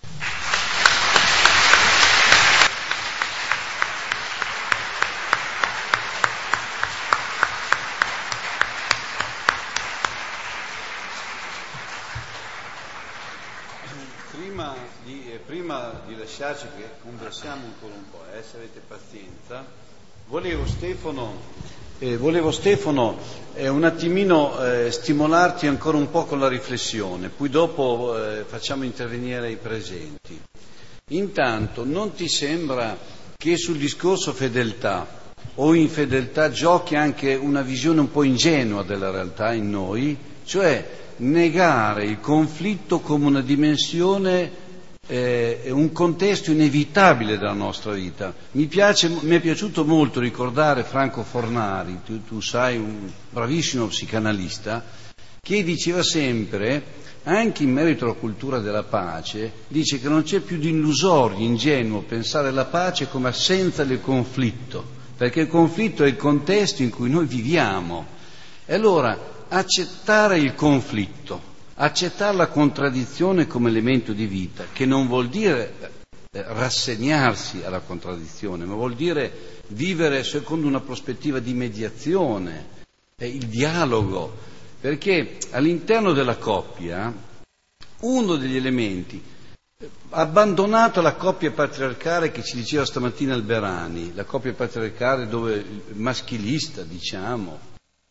Prima di, eh, prima di lasciarci, che conversiamo ancora un po', eh, se avete pazienza, volevo Stefano Eh, volevo, Stefano, eh, un attimino eh, stimolarti ancora un po' con la riflessione, poi dopo eh, facciamo intervenire i presenti. Intanto, non ti sembra che sul discorso fedeltà o infedeltà giochi anche una visione un po' ingenua della realtà in noi, cioè negare il conflitto come una dimensione, eh, un contesto inevitabile della nostra vita? Mi piace, mi è piaciuto molto ricordare Franco Fornari, tu, tu sai, un bravissimo psicanalista, che diceva sempre, anche in merito alla cultura della pace, dice che non c'è più di illusorio, ingenuo pensare alla pace come assenza del conflitto, perché il conflitto è il contesto in cui noi viviamo. E allora accettare il conflitto, accettare la contraddizione come elemento di vita, che non vuol dire rassegnarsi alla contraddizione, ma vuol dire vivere secondo una prospettiva di mediazione, il dialogo, perché all'interno della coppia uno degli elementi, abbandonata la coppia patriarcale che ci diceva stamattina Alberani, la coppia patriarcale dove maschilista, diciamo,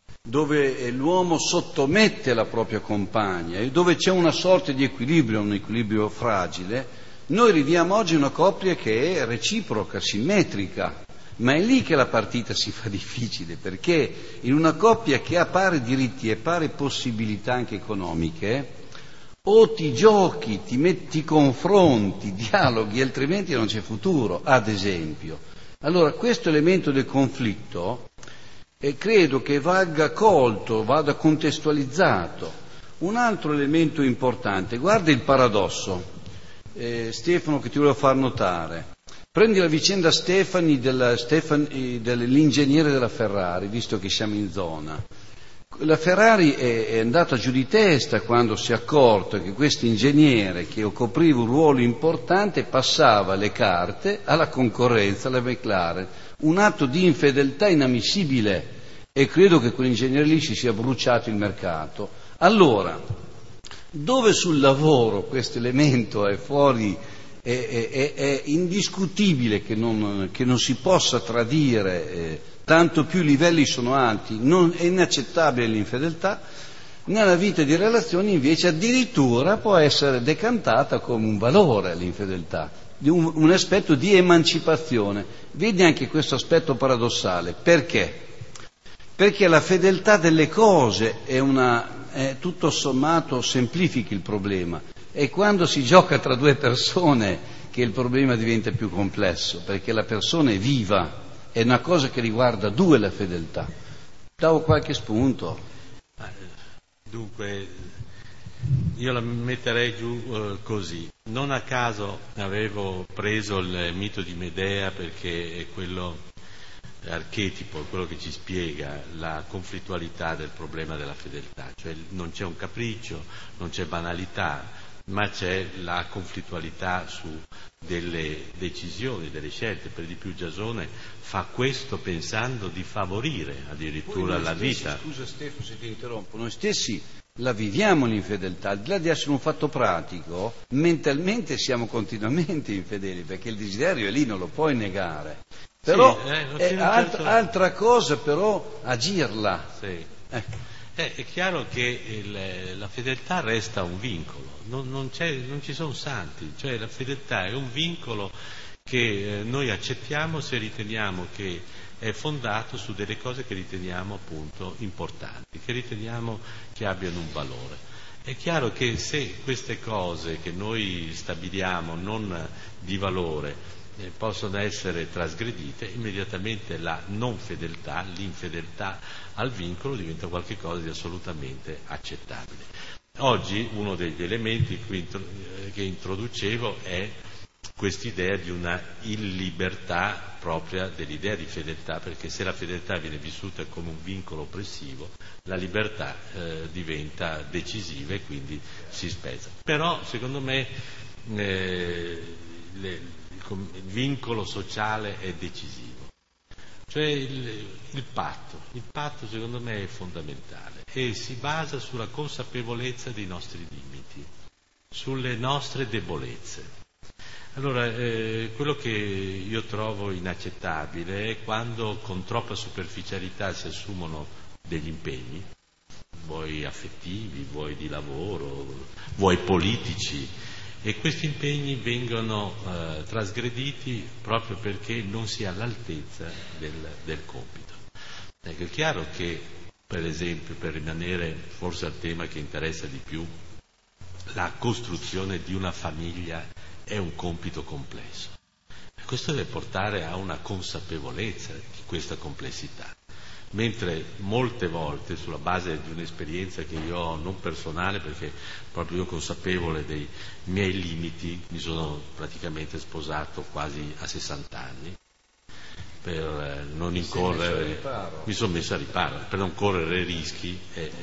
dove l'uomo sottomette la propria compagna e dove c'è una sorta di equilibrio, un equilibrio fragile, noi viviamo oggi una coppia che è reciproca, simmetrica, ma è lì che la partita si fa difficile, perché in una coppia che ha pari diritti e pari possibilità anche economiche, o ti giochi, ti metti confronti, dialoghi, altrimenti non c'è futuro, ad esempio. Allora questo elemento del conflitto e credo che vada colto, vada contestualizzato. Un altro elemento importante, guarda il paradosso, eh, Stefano, che ti volevo far notare. Prendi la vicenda Stefani, della, Stefani dell'ingegnere della Ferrari, visto che siamo in zona. La Ferrari è, è andata giù di testa quando si è accorto che questo ingegnere, che copriva un ruolo importante, passava le carte alla concorrenza, alla McLaren. Un atto di infedeltà inammissibile, e credo che quell'ingegnere lì si sia bruciato il mercato. Allora, dove sul lavoro questo elemento è fuori, è, è, è indiscutibile che non, che non si possa tradire, eh, tanto più i livelli sono alti, non, è inaccettabile l'infedeltà. Nella vita di relazioni invece addirittura può essere decantata come un valore l'infedeltà, un, un aspetto di emancipazione. Vedi anche questo aspetto paradossale. Perché? Perché la fedeltà delle cose è una, è tutto sommato semplifica il problema. È quando si gioca tra due persone che il problema diventa più complesso, perché la persona è viva, è una cosa che riguarda due la fedeltà. Davo qualche spunto. Dunque, io la metterei giù eh, così. Non a caso avevo preso il mito di Medea perché è quello archetipo, quello che ci spiega la conflittualità del problema della fedeltà, cioè non c'è un capriccio, non c'è banalità, ma c'è la conflittualità su delle decisioni, delle scelte. Per di più Giasone fa questo pensando di favorire addirittura la stessi, vita. Scusa Stefano se ti interrompo, noi stessi la viviamo l'infedeltà, al di là di essere un fatto pratico, mentalmente siamo continuamente infedeli, perché il desiderio è lì, non lo puoi negare. Però sì, eh, è alt- certo... altra cosa però agirla. Sì. Eh. Eh, è chiaro che il, la fedeltà resta un vincolo, non, non, c'è, non ci sono santi, cioè la fedeltà è un vincolo che eh, noi accettiamo se riteniamo che è fondato su delle cose che riteniamo appunto importanti, che riteniamo che abbiano un valore. È chiaro che se queste cose che noi stabiliamo non di valore eh, possono essere trasgredite, immediatamente la non fedeltà, l'infedeltà al vincolo diventa qualcosa di assolutamente accettabile. Oggi uno degli elementi che introducevo è quest'idea di una illibertà propria dell'idea di fedeltà, perché se la fedeltà viene vissuta come un vincolo oppressivo, la libertà eh, diventa decisiva e quindi si spezza. Però secondo me eh, le, il, il vincolo sociale è decisivo, cioè il, il patto, il patto secondo me è fondamentale e si basa sulla consapevolezza dei nostri limiti, sulle nostre debolezze. Allora, eh, quello che io trovo inaccettabile è quando con troppa superficialità si assumono degli impegni, vuoi affettivi, vuoi di lavoro, vuoi politici, e questi impegni vengono eh, trasgrediti proprio perché non si è all'altezza del, del compito. Ecco, è chiaro che, per esempio, per rimanere forse al tema che interessa di più, la costruzione di una famiglia è un compito complesso. E questo deve portare a una consapevolezza di questa complessità. Mentre molte volte, sulla base di un'esperienza che io ho, non personale, perché proprio io consapevole dei miei limiti, mi sono praticamente sposato quasi a sessanta anni, per non mi incorrere, mi sono messo a riparo, per non correre rischi, e, e,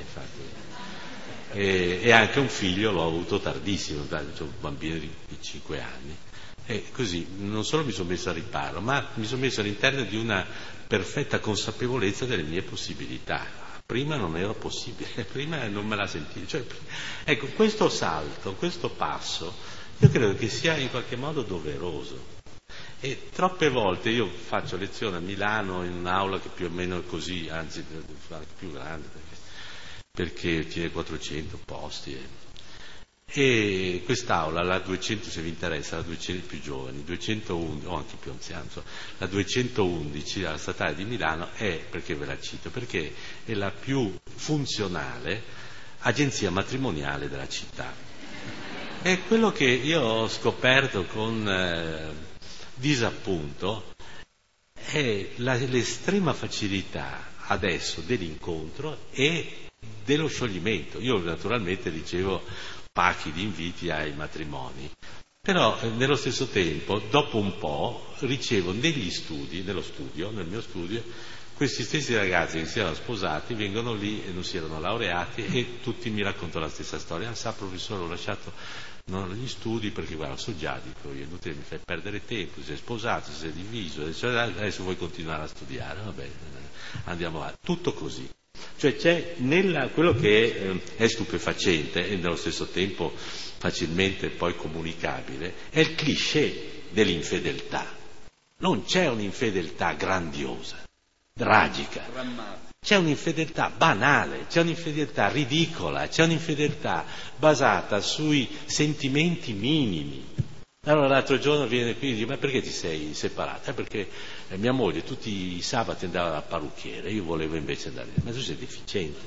e, e anche un figlio l'ho avuto tardissimo, ho un bambino di cinque anni. E così non solo mi sono messo a riparo, ma mi sono messo all'interno di una perfetta consapevolezza delle mie possibilità. Prima non era possibile, prima non me la sentivo. Cioè, ecco, questo salto, questo passo, io credo che sia in qualche modo doveroso. E troppe volte io faccio lezione a Milano in un'aula che più o meno è così, anzi anche più grande, perché, perché tiene quattrocento posti. E, E quest'aula, la duecento, se vi interessa, la duecento più giovani, duecentoundici, o anche più anziani, la duecentoundici, la statale di Milano, è, perché ve la cito, perché è la più funzionale agenzia matrimoniale della città. E quello che io ho scoperto con eh, disappunto è la, l'estrema facilità adesso dell'incontro e dello scioglimento. Io naturalmente ricevo pacchi di inviti ai matrimoni, però eh, nello stesso tempo, dopo un po', ricevo negli studi, nello studio, nel mio studio, questi stessi ragazzi che si erano sposati, vengono lì e non si erano laureati e tutti mi raccontano la stessa storia. Ah, sa professore, ho lasciato non gli studi perché guarda, so già, dico io, inutile, mi fai perdere tempo, si è sposato, si è diviso, adesso vuoi continuare a studiare, vabbè, andiamo avanti. Tutto così. Cioè c'è nella, quello che è, eh, è stupefacente e nello stesso tempo facilmente poi comunicabile, è il cliché dell'infedeltà. Non c'è un'infedeltà grandiosa, tragica, c'è un'infedeltà banale, c'è un'infedeltà ridicola, c'è un'infedeltà basata sui sentimenti minimi. Allora l'altro giorno viene qui e dice: ma perché ti sei separata? Eh, perché eh, mia moglie tutti i sabati andava dal parrucchiere, io volevo invece andare. Ma tu sei deficiente.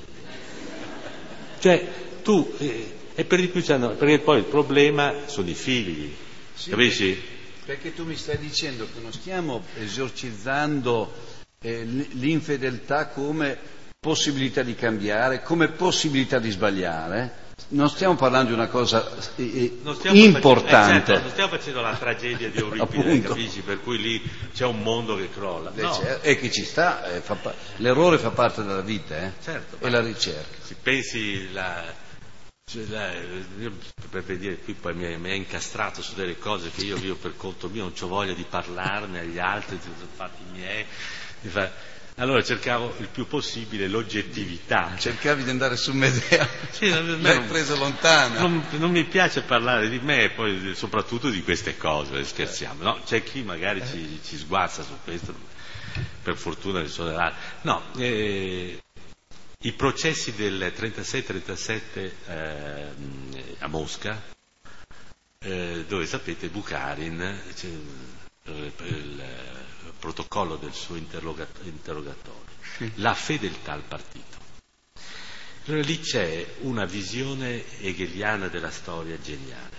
Cioè tu, eh, e per di più, perché poi il problema sono i figli, sì, capisci? Perché tu mi stai dicendo che non stiamo esorcizzando eh, l'infedeltà come possibilità di cambiare, come possibilità di sbagliare. Non stiamo parlando di una cosa eh, importante. Facendo, eh, certo, non stiamo facendo la tragedia di Euripide, capisci? Per cui lì c'è un mondo che crolla. No. E che ci sta, eh, fa pa- l'errore fa parte della vita, eh? Certo, e la ricerca. Si pensi la, cioè, la, io, per vedere qui poi mi, mi è incastrato su delle cose che io vivo per conto mio, non c'ho voglia di parlarne agli altri, sono fatti miei. Mi fa, allora cercavo il più possibile l'oggettività. Cercavi di andare su Medea, sì, l'hai preso lontana. Non, non mi piace parlare di me e poi soprattutto di queste cose, scherziamo. No? C'è chi magari ci, ci sguazza su questo, per fortuna ne sono rari. No, eh, i processi del trentasei trentasette eh, a Mosca, eh, dove sapete Bukharin, cioè, il, il protocollo del suo interrogato- interrogatorio, sì. La fedeltà al partito. Allora, lì c'è una visione hegeliana della storia geniale,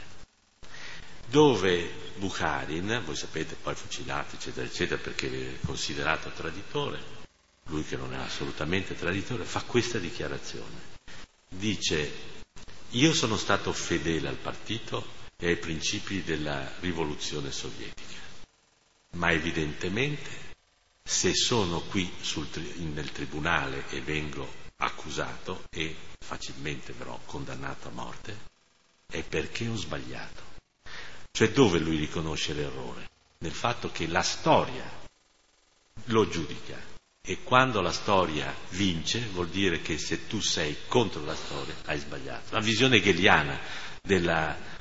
dove Bukharin, voi sapete, poi fucilato, eccetera, eccetera, perché è considerato traditore, lui che non è assolutamente traditore, fa questa dichiarazione. Dice: io sono stato fedele al partito e ai principi della rivoluzione sovietica, ma evidentemente se sono qui sul tri- nel tribunale e vengo accusato e facilmente verrò condannato a morte, è perché ho sbagliato. Cioè, dove lui riconosce l'errore? Nel fatto che la storia lo giudica, e quando la storia vince vuol dire che se tu sei contro la storia hai sbagliato. La visione hegeliana della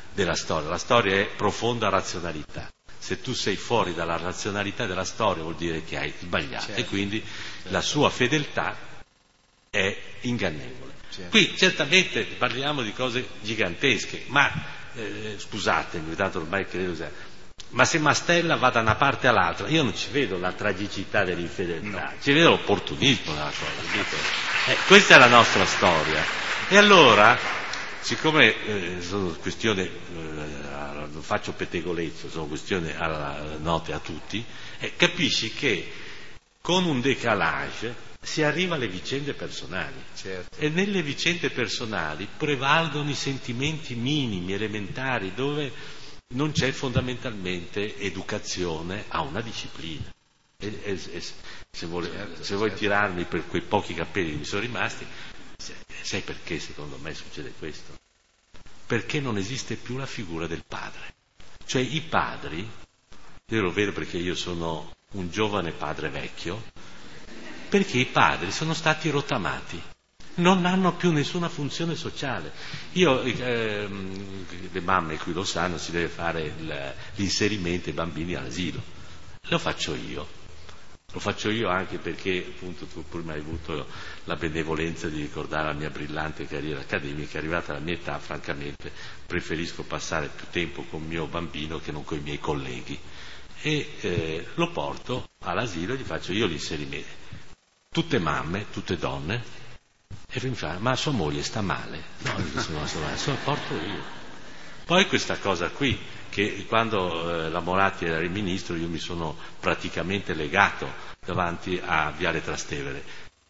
della storia. La storia è profonda razionalità. Se tu sei fuori dalla razionalità della storia vuol dire che hai sbagliato, certo, e quindi certo, la sua fedeltà è ingannevole. Certo. Qui certamente parliamo di cose gigantesche, ma eh, scusatemi, tanto ormai credo sia, ma se Mastella va da una parte all'altra, io non ci vedo la tragicità dell'infedeltà, no, ci vedo l'opportunismo della cosa. Eh, questa è la nostra storia. E allora, siccome eh, sono questioni, eh, non faccio pettegolezzo, sono questioni alla note a tutti, eh, capisci che con un decalage si arriva alle vicende personali, certo, e nelle vicende personali prevalgono i sentimenti minimi, elementari, dove non c'è fondamentalmente educazione a una disciplina. E, e, e, se, vuole, certo, se vuoi certo. tirarmi per quei pochi capelli che mi sono rimasti, sai perché secondo me succede questo? Perché non esiste più la figura del padre. Cioè i padri, io lo vedo perché io sono un giovane padre vecchio, perché i padri sono stati rottamati, non hanno più nessuna funzione sociale. Io, ehm, le mamme qui lo sanno, si deve fare il, l'inserimento dei bambini all'asilo. Lo faccio io. Lo faccio io anche perché, appunto, tu prima hai avuto la benevolenza di ricordare la mia brillante carriera accademica. Arrivata alla mia età, francamente, preferisco passare più tempo con il mio bambino che non con i miei colleghi. E eh, lo porto all'asilo e gli faccio io l'inserimento. Tutte mamme, tutte donne, e mi fa, ma sua moglie sta male? No, sono, sono, sono, porto io. Poi questa cosa qui, che quando eh, la Moratti era il ministro io mi sono praticamente legato davanti a Viale Trastevere.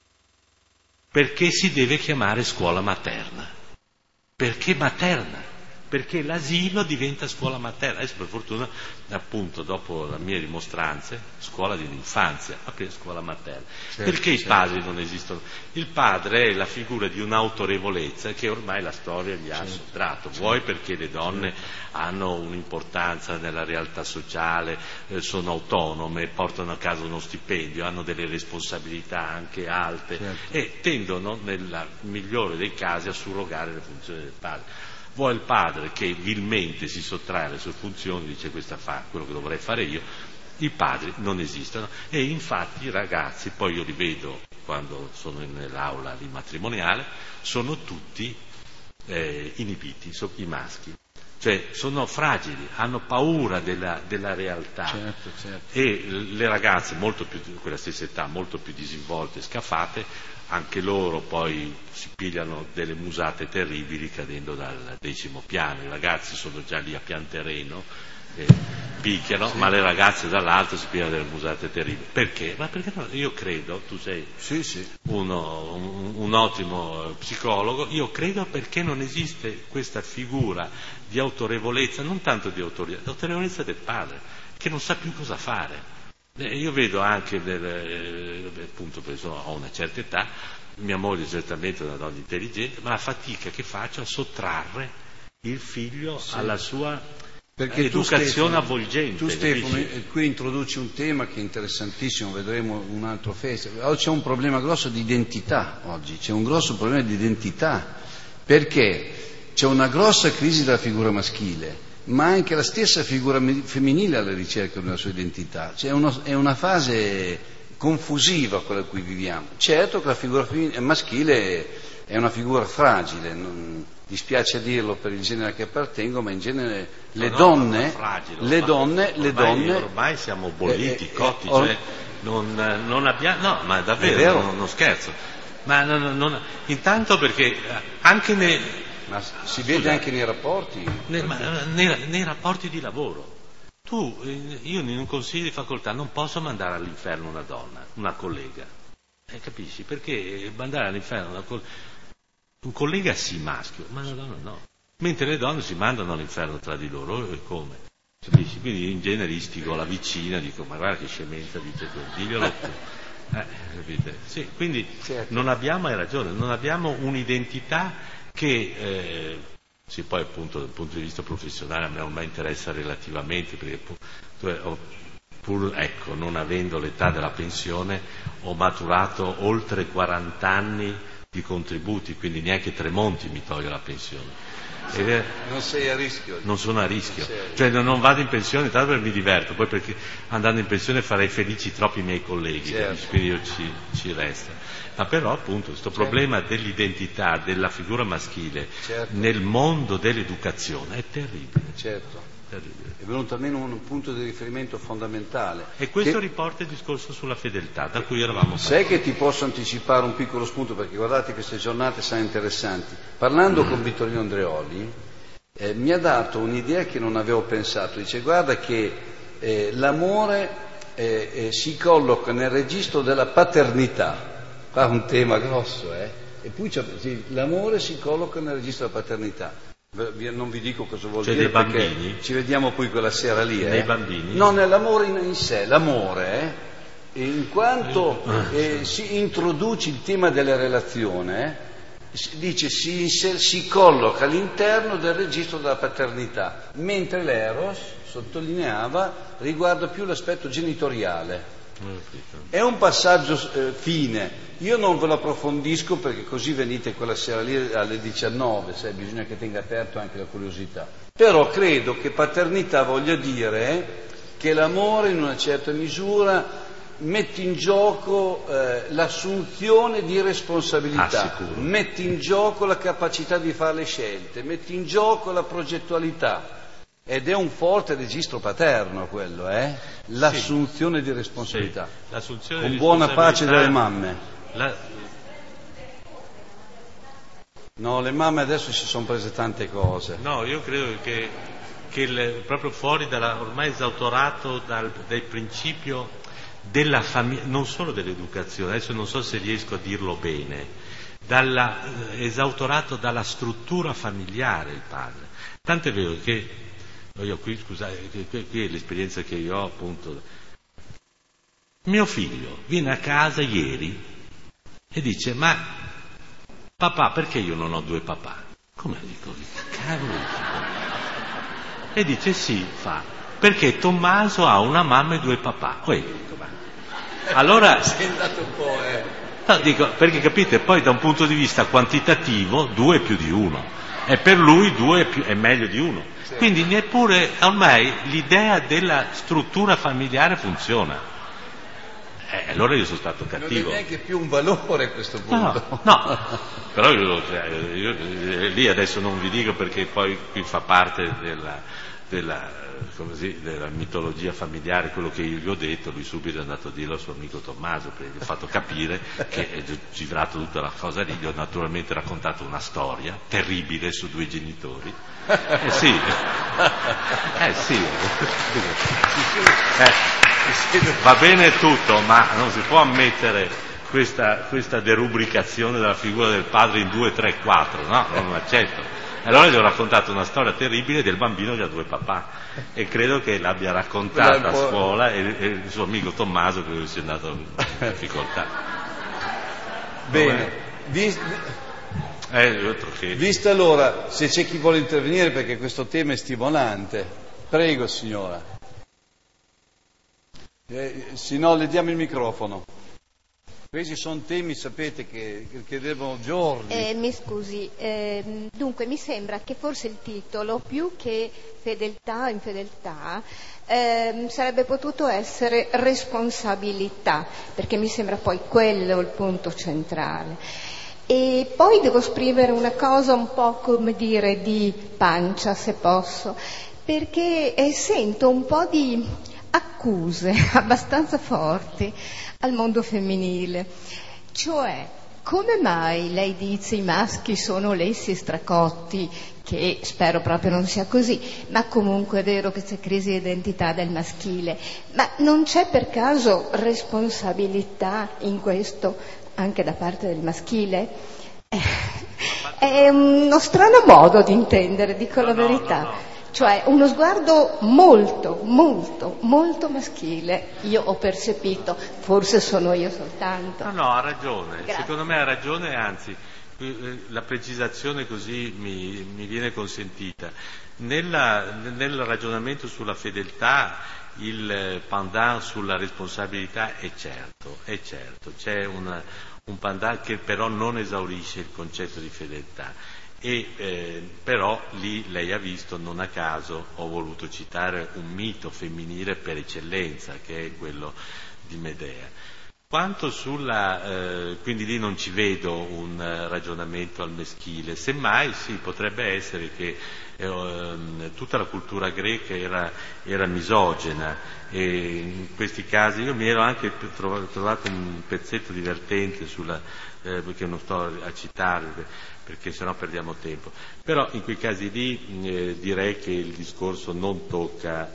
Perché si deve chiamare scuola materna? Perché materna? Perché l'asilo diventa scuola materna. Adesso per fortuna, appunto, dopo le mie dimostranze, scuola di infanzia, aprire scuola materna. Certo, perché certo. I padri non esistono? Il padre è la figura di un'autorevolezza che ormai la storia gli ha certo, sottratto. Certo. Vuoi perché le donne certo. hanno un'importanza nella realtà sociale, eh, sono autonome, portano a casa uno stipendio, hanno delle responsabilità anche alte, certo. e tendono, nel migliore dei casi, a surrogare le funzioni del padre. Vuoi il padre che vilmente si sottrae alle sue funzioni, dice questa fa quello che dovrei fare io, i padri non esistono. E infatti i ragazzi, poi io li vedo quando sono nell'aula di matrimoniale, sono tutti eh, inibiti, sono i maschi. Cioè sono fragili, hanno paura della, della realtà. Certo, certo. E le ragazze, molto più di quella stessa età, molto più disinvolte e scafate, anche loro poi si pigliano delle musate terribili cadendo dal decimo piano. I ragazzi sono già lì a pian terreno, eh, picchiano, sì. Ma le ragazze dall'alto si pigliano delle musate terribili. Perché? Ma perché no? Io credo, tu sei sì, sì. Uno, un, un ottimo psicologo, io credo perché non esiste questa figura di autorevolezza, non tanto di autorevolezza, di autorevolezza del padre, che non sa più cosa fare. Io vedo anche, del, eh, appunto, perché ho una certa età, mia moglie certamente è una donna intelligente, ma la fatica che faccio a sottrarre il figlio sì. alla sua perché educazione tu, Stefano, avvolgente. Tu Stefano, capisci? Qui introduci un tema che è interessantissimo, vedremo un altro festival. Oggi c'è un problema grosso di identità, oggi c'è un grosso problema di identità, perché c'è una grossa crisi della figura maschile, ma anche la stessa figura femminile alla ricerca della sua identità. Cioè è, uno, è una fase confusiva quella in cui viviamo. Certo che la figura maschile è una figura fragile, non dispiace a dirlo per il genere che appartengo, ma in genere le no, donne, no, fragile, le donne, ormai, le donne ormai siamo bolliti, eh, cotti, eh, or... cioè non, non abbiamo, no, ma davvero, non, non scherzo, ma non, non, intanto perché anche nei Ma si vede Scusa, anche nei rapporti? Nei, ma, nei, nei rapporti di lavoro. Tu, io in un consiglio di facoltà non posso mandare all'inferno una donna, una collega. Eh, capisci? Perché mandare all'inferno una collega, un collega sì maschio, ma una donna no. Mentre le donne si mandano all'inferno tra di loro, e come? Capisci? Quindi in genere istigo la vicina, dico, ma guarda che scemenza dice tu, diglielo tu. Eh, capite? Sì, quindi certo. non abbiamo, hai ragione, non abbiamo un'identità che eh, sì, poi appunto dal punto di vista professionale a me ormai interessa relativamente, perché pur, pur ecco, non avendo l'età della pensione ho maturato oltre quaranta anni di contributi, quindi neanche Tremonti mi toglie la pensione. Sì, è, non sei a rischio. Non sono a rischio, cioè non vado in pensione tanto perché mi diverto, poi perché andando in pensione farei felici troppi miei colleghi, certo. Quindi io ci, ci resto. Ma però appunto questo certo. problema dell'identità della figura maschile certo. nel mondo dell'educazione è terribile. Certo. Terribile. È venuto almeno un punto di riferimento fondamentale. E questo che... riporta il discorso sulla fedeltà, da cui eravamo parlando. Sai che ti posso anticipare un piccolo spunto, perché guardate queste giornate sono interessanti. Parlando mm. con Vittorino Andreoli, eh, mi ha dato un'idea che non avevo pensato. Dice, guarda che eh, l'amore eh, eh, si colloca nel registro della paternità. Qua è un tema grosso, eh? E poi sì, l'amore si colloca nel registro della paternità. Non vi dico cosa vuol cioè dire, dei perché bambini? Ci vediamo poi quella sera lì. Nei eh? bambini? No, nell'amore in, in sé, l'amore, eh? in quanto eh, si introduce il tema della relazione, eh? dice si, si colloca all'interno del registro della paternità, mentre l'Eros, sottolineava, riguarda più l'aspetto genitoriale. È un passaggio eh, fine. Io non ve lo approfondisco perché così venite quella sera lì alle diciannove, sai, bisogna che tenga aperto anche la curiosità. Però credo che paternità voglia dire che l'amore in una certa misura mette in gioco eh, l'assunzione di responsabilità, ah, mette in gioco la capacità di fare le scelte, mette in gioco la progettualità. Ed è un forte registro paterno quello, eh? L'assunzione sì. di responsabilità. Sì. L'assunzione con di buona pace delle mamme. La... No, le mamme adesso si sono prese tante cose. No, io credo che, che il, proprio fuori dalla, ormai esautorato dal, dal principio della famiglia, non solo dell'educazione, adesso non so se riesco a dirlo bene, dalla, esautorato dalla struttura familiare il padre. Tanto è vero che io qui, scusate, qui è l'esperienza che io ho appunto. Mio figlio viene a casa ieri e dice: ma papà, perché io non ho due papà? Come dico? Cavolo. E dice sì, fa, perché Tommaso ha una mamma e due papà. Poi dico, ma allora sei andato un po', eh. No, dico, perché capite, poi da un punto di vista quantitativo due è più di uno, e per lui due è, più, è meglio di uno. Quindi neppure ormai l'idea della struttura familiare funziona. Eh, allora io sono stato cattivo. Non è neanche più un valore a questo punto. No, no. Però io, cioè, io lì adesso non vi dico perché poi qui fa parte della, della, così, della mitologia familiare, quello che io gli ho detto, lui subito è andato a dirlo al suo amico Tommaso, perché gli ho fatto capire che è girato tutta la cosa lì, gli ho naturalmente raccontato una storia terribile su due genitori. Eh sì, eh sì, eh, va bene tutto, ma non si può ammettere questa, questa derubricazione della figura del padre in due, tre, quattro, no? Non accetto. Allora gli ho raccontato una storia terribile del bambino che ha due papà e credo che l'abbia raccontata a scuola e, e il suo amico Tommaso che sia andato in difficoltà. Bene, Vis- eh, che... vista l'ora, se c'è chi vuole intervenire perché questo tema è stimolante, prego signora. Eh, se no le diamo il microfono. Questi sono temi, sapete, che, che devono giorni. Eh, mi scusi, eh, dunque mi sembra che forse il titolo, più che fedeltà o infedeltà, eh, sarebbe potuto essere responsabilità, perché mi sembra poi quello il punto centrale. E poi devo esprimere una cosa un po', come dire, di pancia, se posso, perché eh, sento un po' di accuse abbastanza forti al mondo femminile, cioè come mai lei dice i maschi sono lessi e stracotti, che spero proprio non sia così, ma comunque è vero che c'è crisi di identità del maschile, ma non c'è per caso responsabilità in questo anche da parte del maschile? Eh, è uno strano modo di intendere, dico la verità. No, no, no. Cioè uno sguardo molto, molto, molto maschile, io ho percepito, forse sono io soltanto. No, no, ha ragione, Grazie. Secondo me ha ragione, anzi, la precisazione così mi, mi viene consentita. Nella, nel ragionamento sulla fedeltà il pendant sulla responsabilità è certo, è certo, c'è una, un pendant che però non esaurisce il concetto di fedeltà. E eh, però lì lei ha visto, non a caso ho voluto citare un mito femminile per eccellenza, che è quello di Medea. Quanto sulla, eh, quindi lì non ci vedo un uh, ragionamento al maschile, semmai sì, potrebbe essere che eh, tutta la cultura greca era, era misogena, e in questi casi io mi ero anche trovato un pezzetto divertente sulla, eh, perché non sto a citare perché sennò perdiamo tempo, però in quei casi lì eh, direi che il discorso non tocca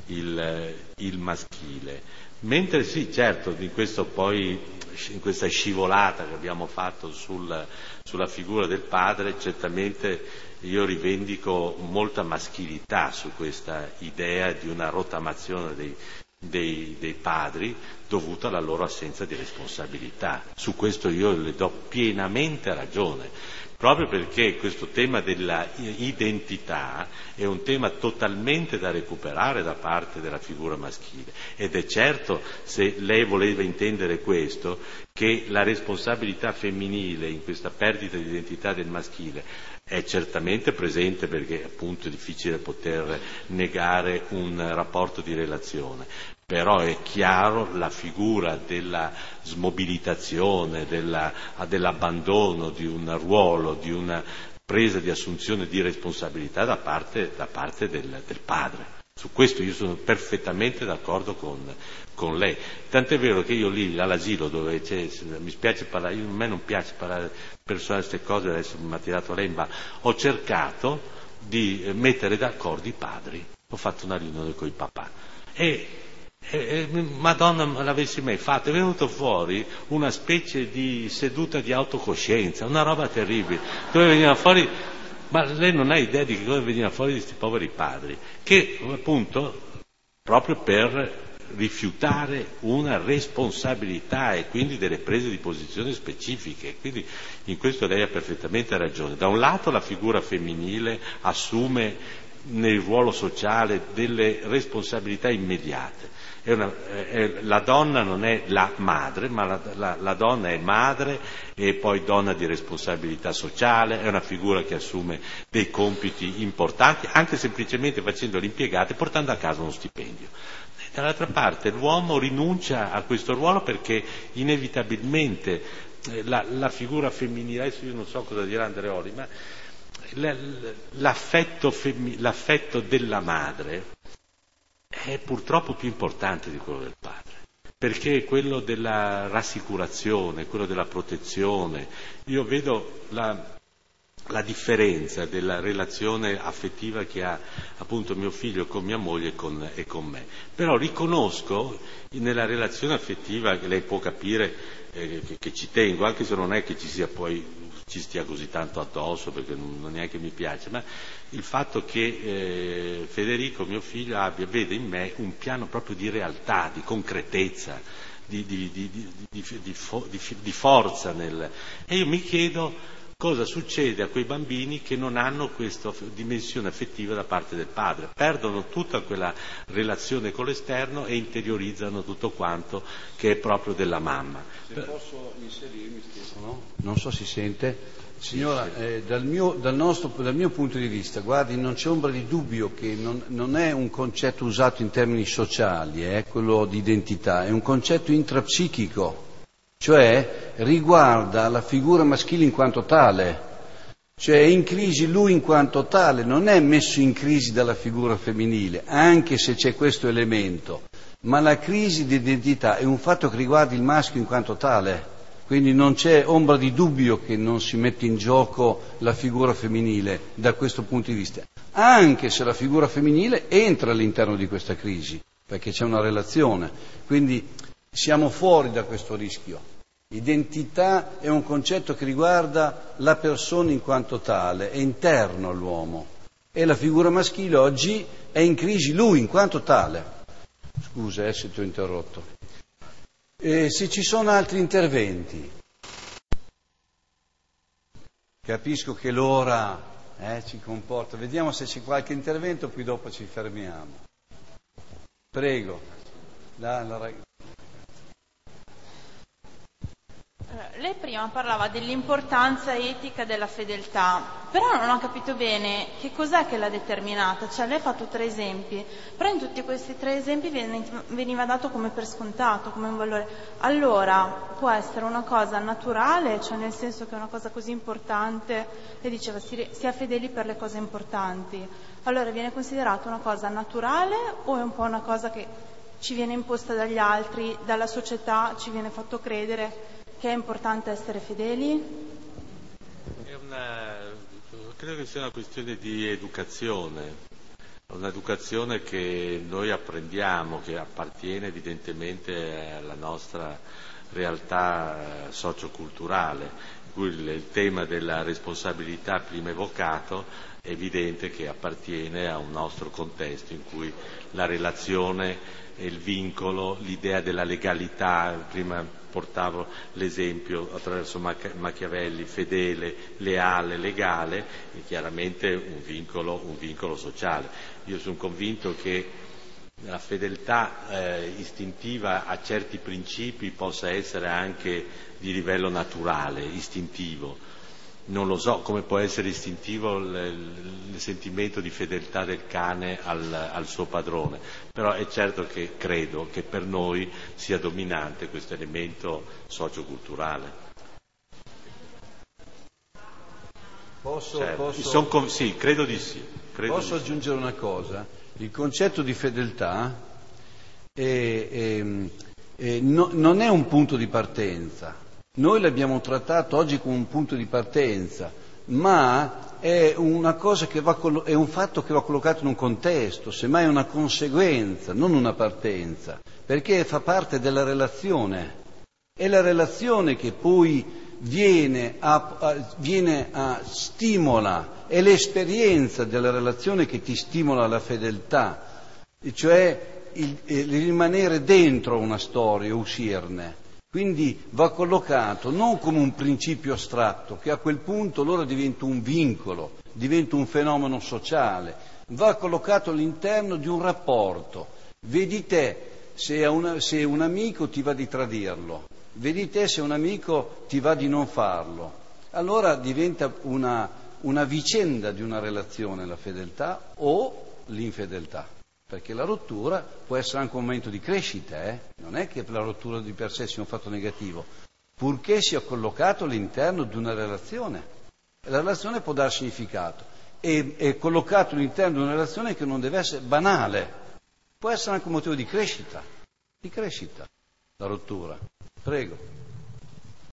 il, il maschile. Mentre sì, certo, in questo poi, in questa scivolata che abbiamo fatto sul, sulla figura del padre, certamente io rivendico molta maschilità su questa idea di una rottamazione dei, dei, dei padri dovuta alla loro assenza di responsabilità. Su questo io le do pienamente ragione. Proprio perché questo tema della identità è un tema totalmente da recuperare da parte della figura maschile, ed è certo, se lei voleva intendere questo, che la responsabilità femminile in questa perdita di identità del maschile è certamente presente, perché appunto è difficile poter negare un rapporto di relazione. Però è chiaro la figura della smobilitazione, della, dell'abbandono di un ruolo, di una presa di assunzione di responsabilità da parte, da parte del, del padre. Su questo io sono perfettamente d'accordo con, con lei. Tant'è vero che io lì all'asilo, dove c'è, mi spiace parlare, io, a me non piace parlare per queste cose, adesso mi ha tirato lei, ma ho cercato di mettere d'accordo i padri. Ho fatto una riunione con i papà e Eh, eh, Madonna l'avessi mai fatto, è venuto fuori una specie di seduta di autocoscienza, una roba terribile, dove veniva fuori, ma lei non ha idea di che cosa veniva fuori di questi poveri padri, che appunto proprio per rifiutare una responsabilità e quindi delle prese di posizione specifiche. Quindi in questo lei ha perfettamente ragione. Da un lato la figura femminile assume nel ruolo sociale delle responsabilità immediate. È una, è, la donna non è la madre, ma la, la, la donna è madre e poi donna di responsabilità sociale, è una figura che assume dei compiti importanti, anche semplicemente facendo l'impiegata e portando a casa uno stipendio. Dall'altra parte l'uomo rinuncia a questo ruolo perché inevitabilmente la, la figura femminile, adesso io non so cosa dirà Andreoli, ma l'affetto, femmi, l'affetto della madre è purtroppo più importante di quello del padre, perché è quello della rassicurazione, quello della protezione. Io vedo la, la differenza della relazione affettiva che ha appunto mio figlio con mia moglie e con, e con me, però riconosco nella relazione affettiva, che lei può capire eh, che, che ci tengo, anche se non è che ci sia poi ci stia così tanto addosso, perché non, non neanche mi piace, ma il fatto che eh, Federico, mio figlio, abbia, vede in me un piano proprio di realtà, di concretezza, di, di, di, di, di, di, di, di forza nel... E io mi chiedo cosa succede a quei bambini che non hanno questa dimensione affettiva da parte del padre, perdono tutta quella relazione con l'esterno e interiorizzano tutto quanto che è proprio della mamma. Se posso inserirmi, Stefano? Non so si sente. Signora, eh, dal, mio, dal, nostro, dal mio punto di vista, guardi, non c'è ombra di dubbio che non, non è un concetto usato in termini sociali, eh, quello di identità, è un concetto intrapsichico, cioè riguarda la figura maschile in quanto tale, cioè è in crisi lui in quanto tale, non è messo in crisi dalla figura femminile, anche se c'è questo elemento, ma la crisi di identità è un fatto che riguarda il maschio in quanto tale. Quindi non c'è ombra di dubbio che non si mette in gioco la figura femminile da questo punto di vista, anche se la figura femminile entra all'interno di questa crisi, perché c'è una relazione. Quindi siamo fuori da questo rischio. Identità è un concetto che riguarda la persona in quanto tale, è interno all'uomo, e la figura maschile oggi è in crisi lui in quanto tale. Scusa eh, se ti ho interrotto. E se ci sono altri interventi. capisco che l'ora eh, ci comporta. Vediamo se c'è qualche intervento, poi dopo ci fermiamo. Prego. La, la... Lei prima parlava dell'importanza etica della fedeltà, però non ho capito bene che cos'è che l'ha determinata. Cioè lei ha fatto tre esempi, però in tutti questi tre esempi veniva dato come per scontato, come un valore. Allora può essere una cosa naturale, cioè nel senso che è una cosa così importante, lei diceva sia fedeli per le cose importanti, allora viene considerata una cosa naturale o è un po' una cosa che ci viene imposta dagli altri, dalla società, ci viene fatto credere che è importante essere fedeli? È una, credo che sia una questione di educazione, un'educazione che noi apprendiamo, che appartiene evidentemente alla nostra realtà socioculturale, in cui il, il tema della responsabilità prima evocato è evidente che appartiene a un nostro contesto in cui la relazione e il vincolo, l'idea della legalità, prima portavo l'esempio attraverso Machiavelli, fedele, leale, legale, è chiaramente un vincolo, un vincolo sociale. Io sono convinto che la fedeltà eh, istintiva a certi principi possa essere anche di livello naturale, istintivo. Non lo so come può essere istintivo il, il sentimento di fedeltà del cane al, al suo padrone, però è certo che credo che per noi sia dominante questo elemento socioculturale. Posso, cioè, posso, son con, sì, credo di sì. Credo posso di aggiungere sì. una cosa? Il concetto di fedeltà è, è, è, no, non è un punto di partenza. Noi l'abbiamo trattato oggi come un punto di partenza, ma è una cosa che va, è un fatto che va collocato in un contesto, semmai è una conseguenza, non una partenza, perché fa parte della relazione. È la relazione che poi viene a, a, viene a stimola, è l'esperienza della relazione che ti stimola la fedeltà, cioè il, il rimanere dentro una storia, uscirne. Quindi va collocato non come un principio astratto, che a quel punto allora diventa un vincolo, diventa un fenomeno sociale, va collocato all'interno di un rapporto. Vedi te se, una, se un amico ti va di tradirlo, vedi te se un amico ti va di non farlo. Allora diventa una, una vicenda di una relazione, la fedeltà o l'infedeltà. Perché la rottura può essere anche un momento di crescita, eh? Non è che la rottura di per sé sia un fatto negativo, purché sia collocato all'interno di una relazione. La relazione può dare significato, e è collocato all'interno di una relazione che non deve essere banale, può essere anche un motivo di crescita, di crescita, la rottura. Prego.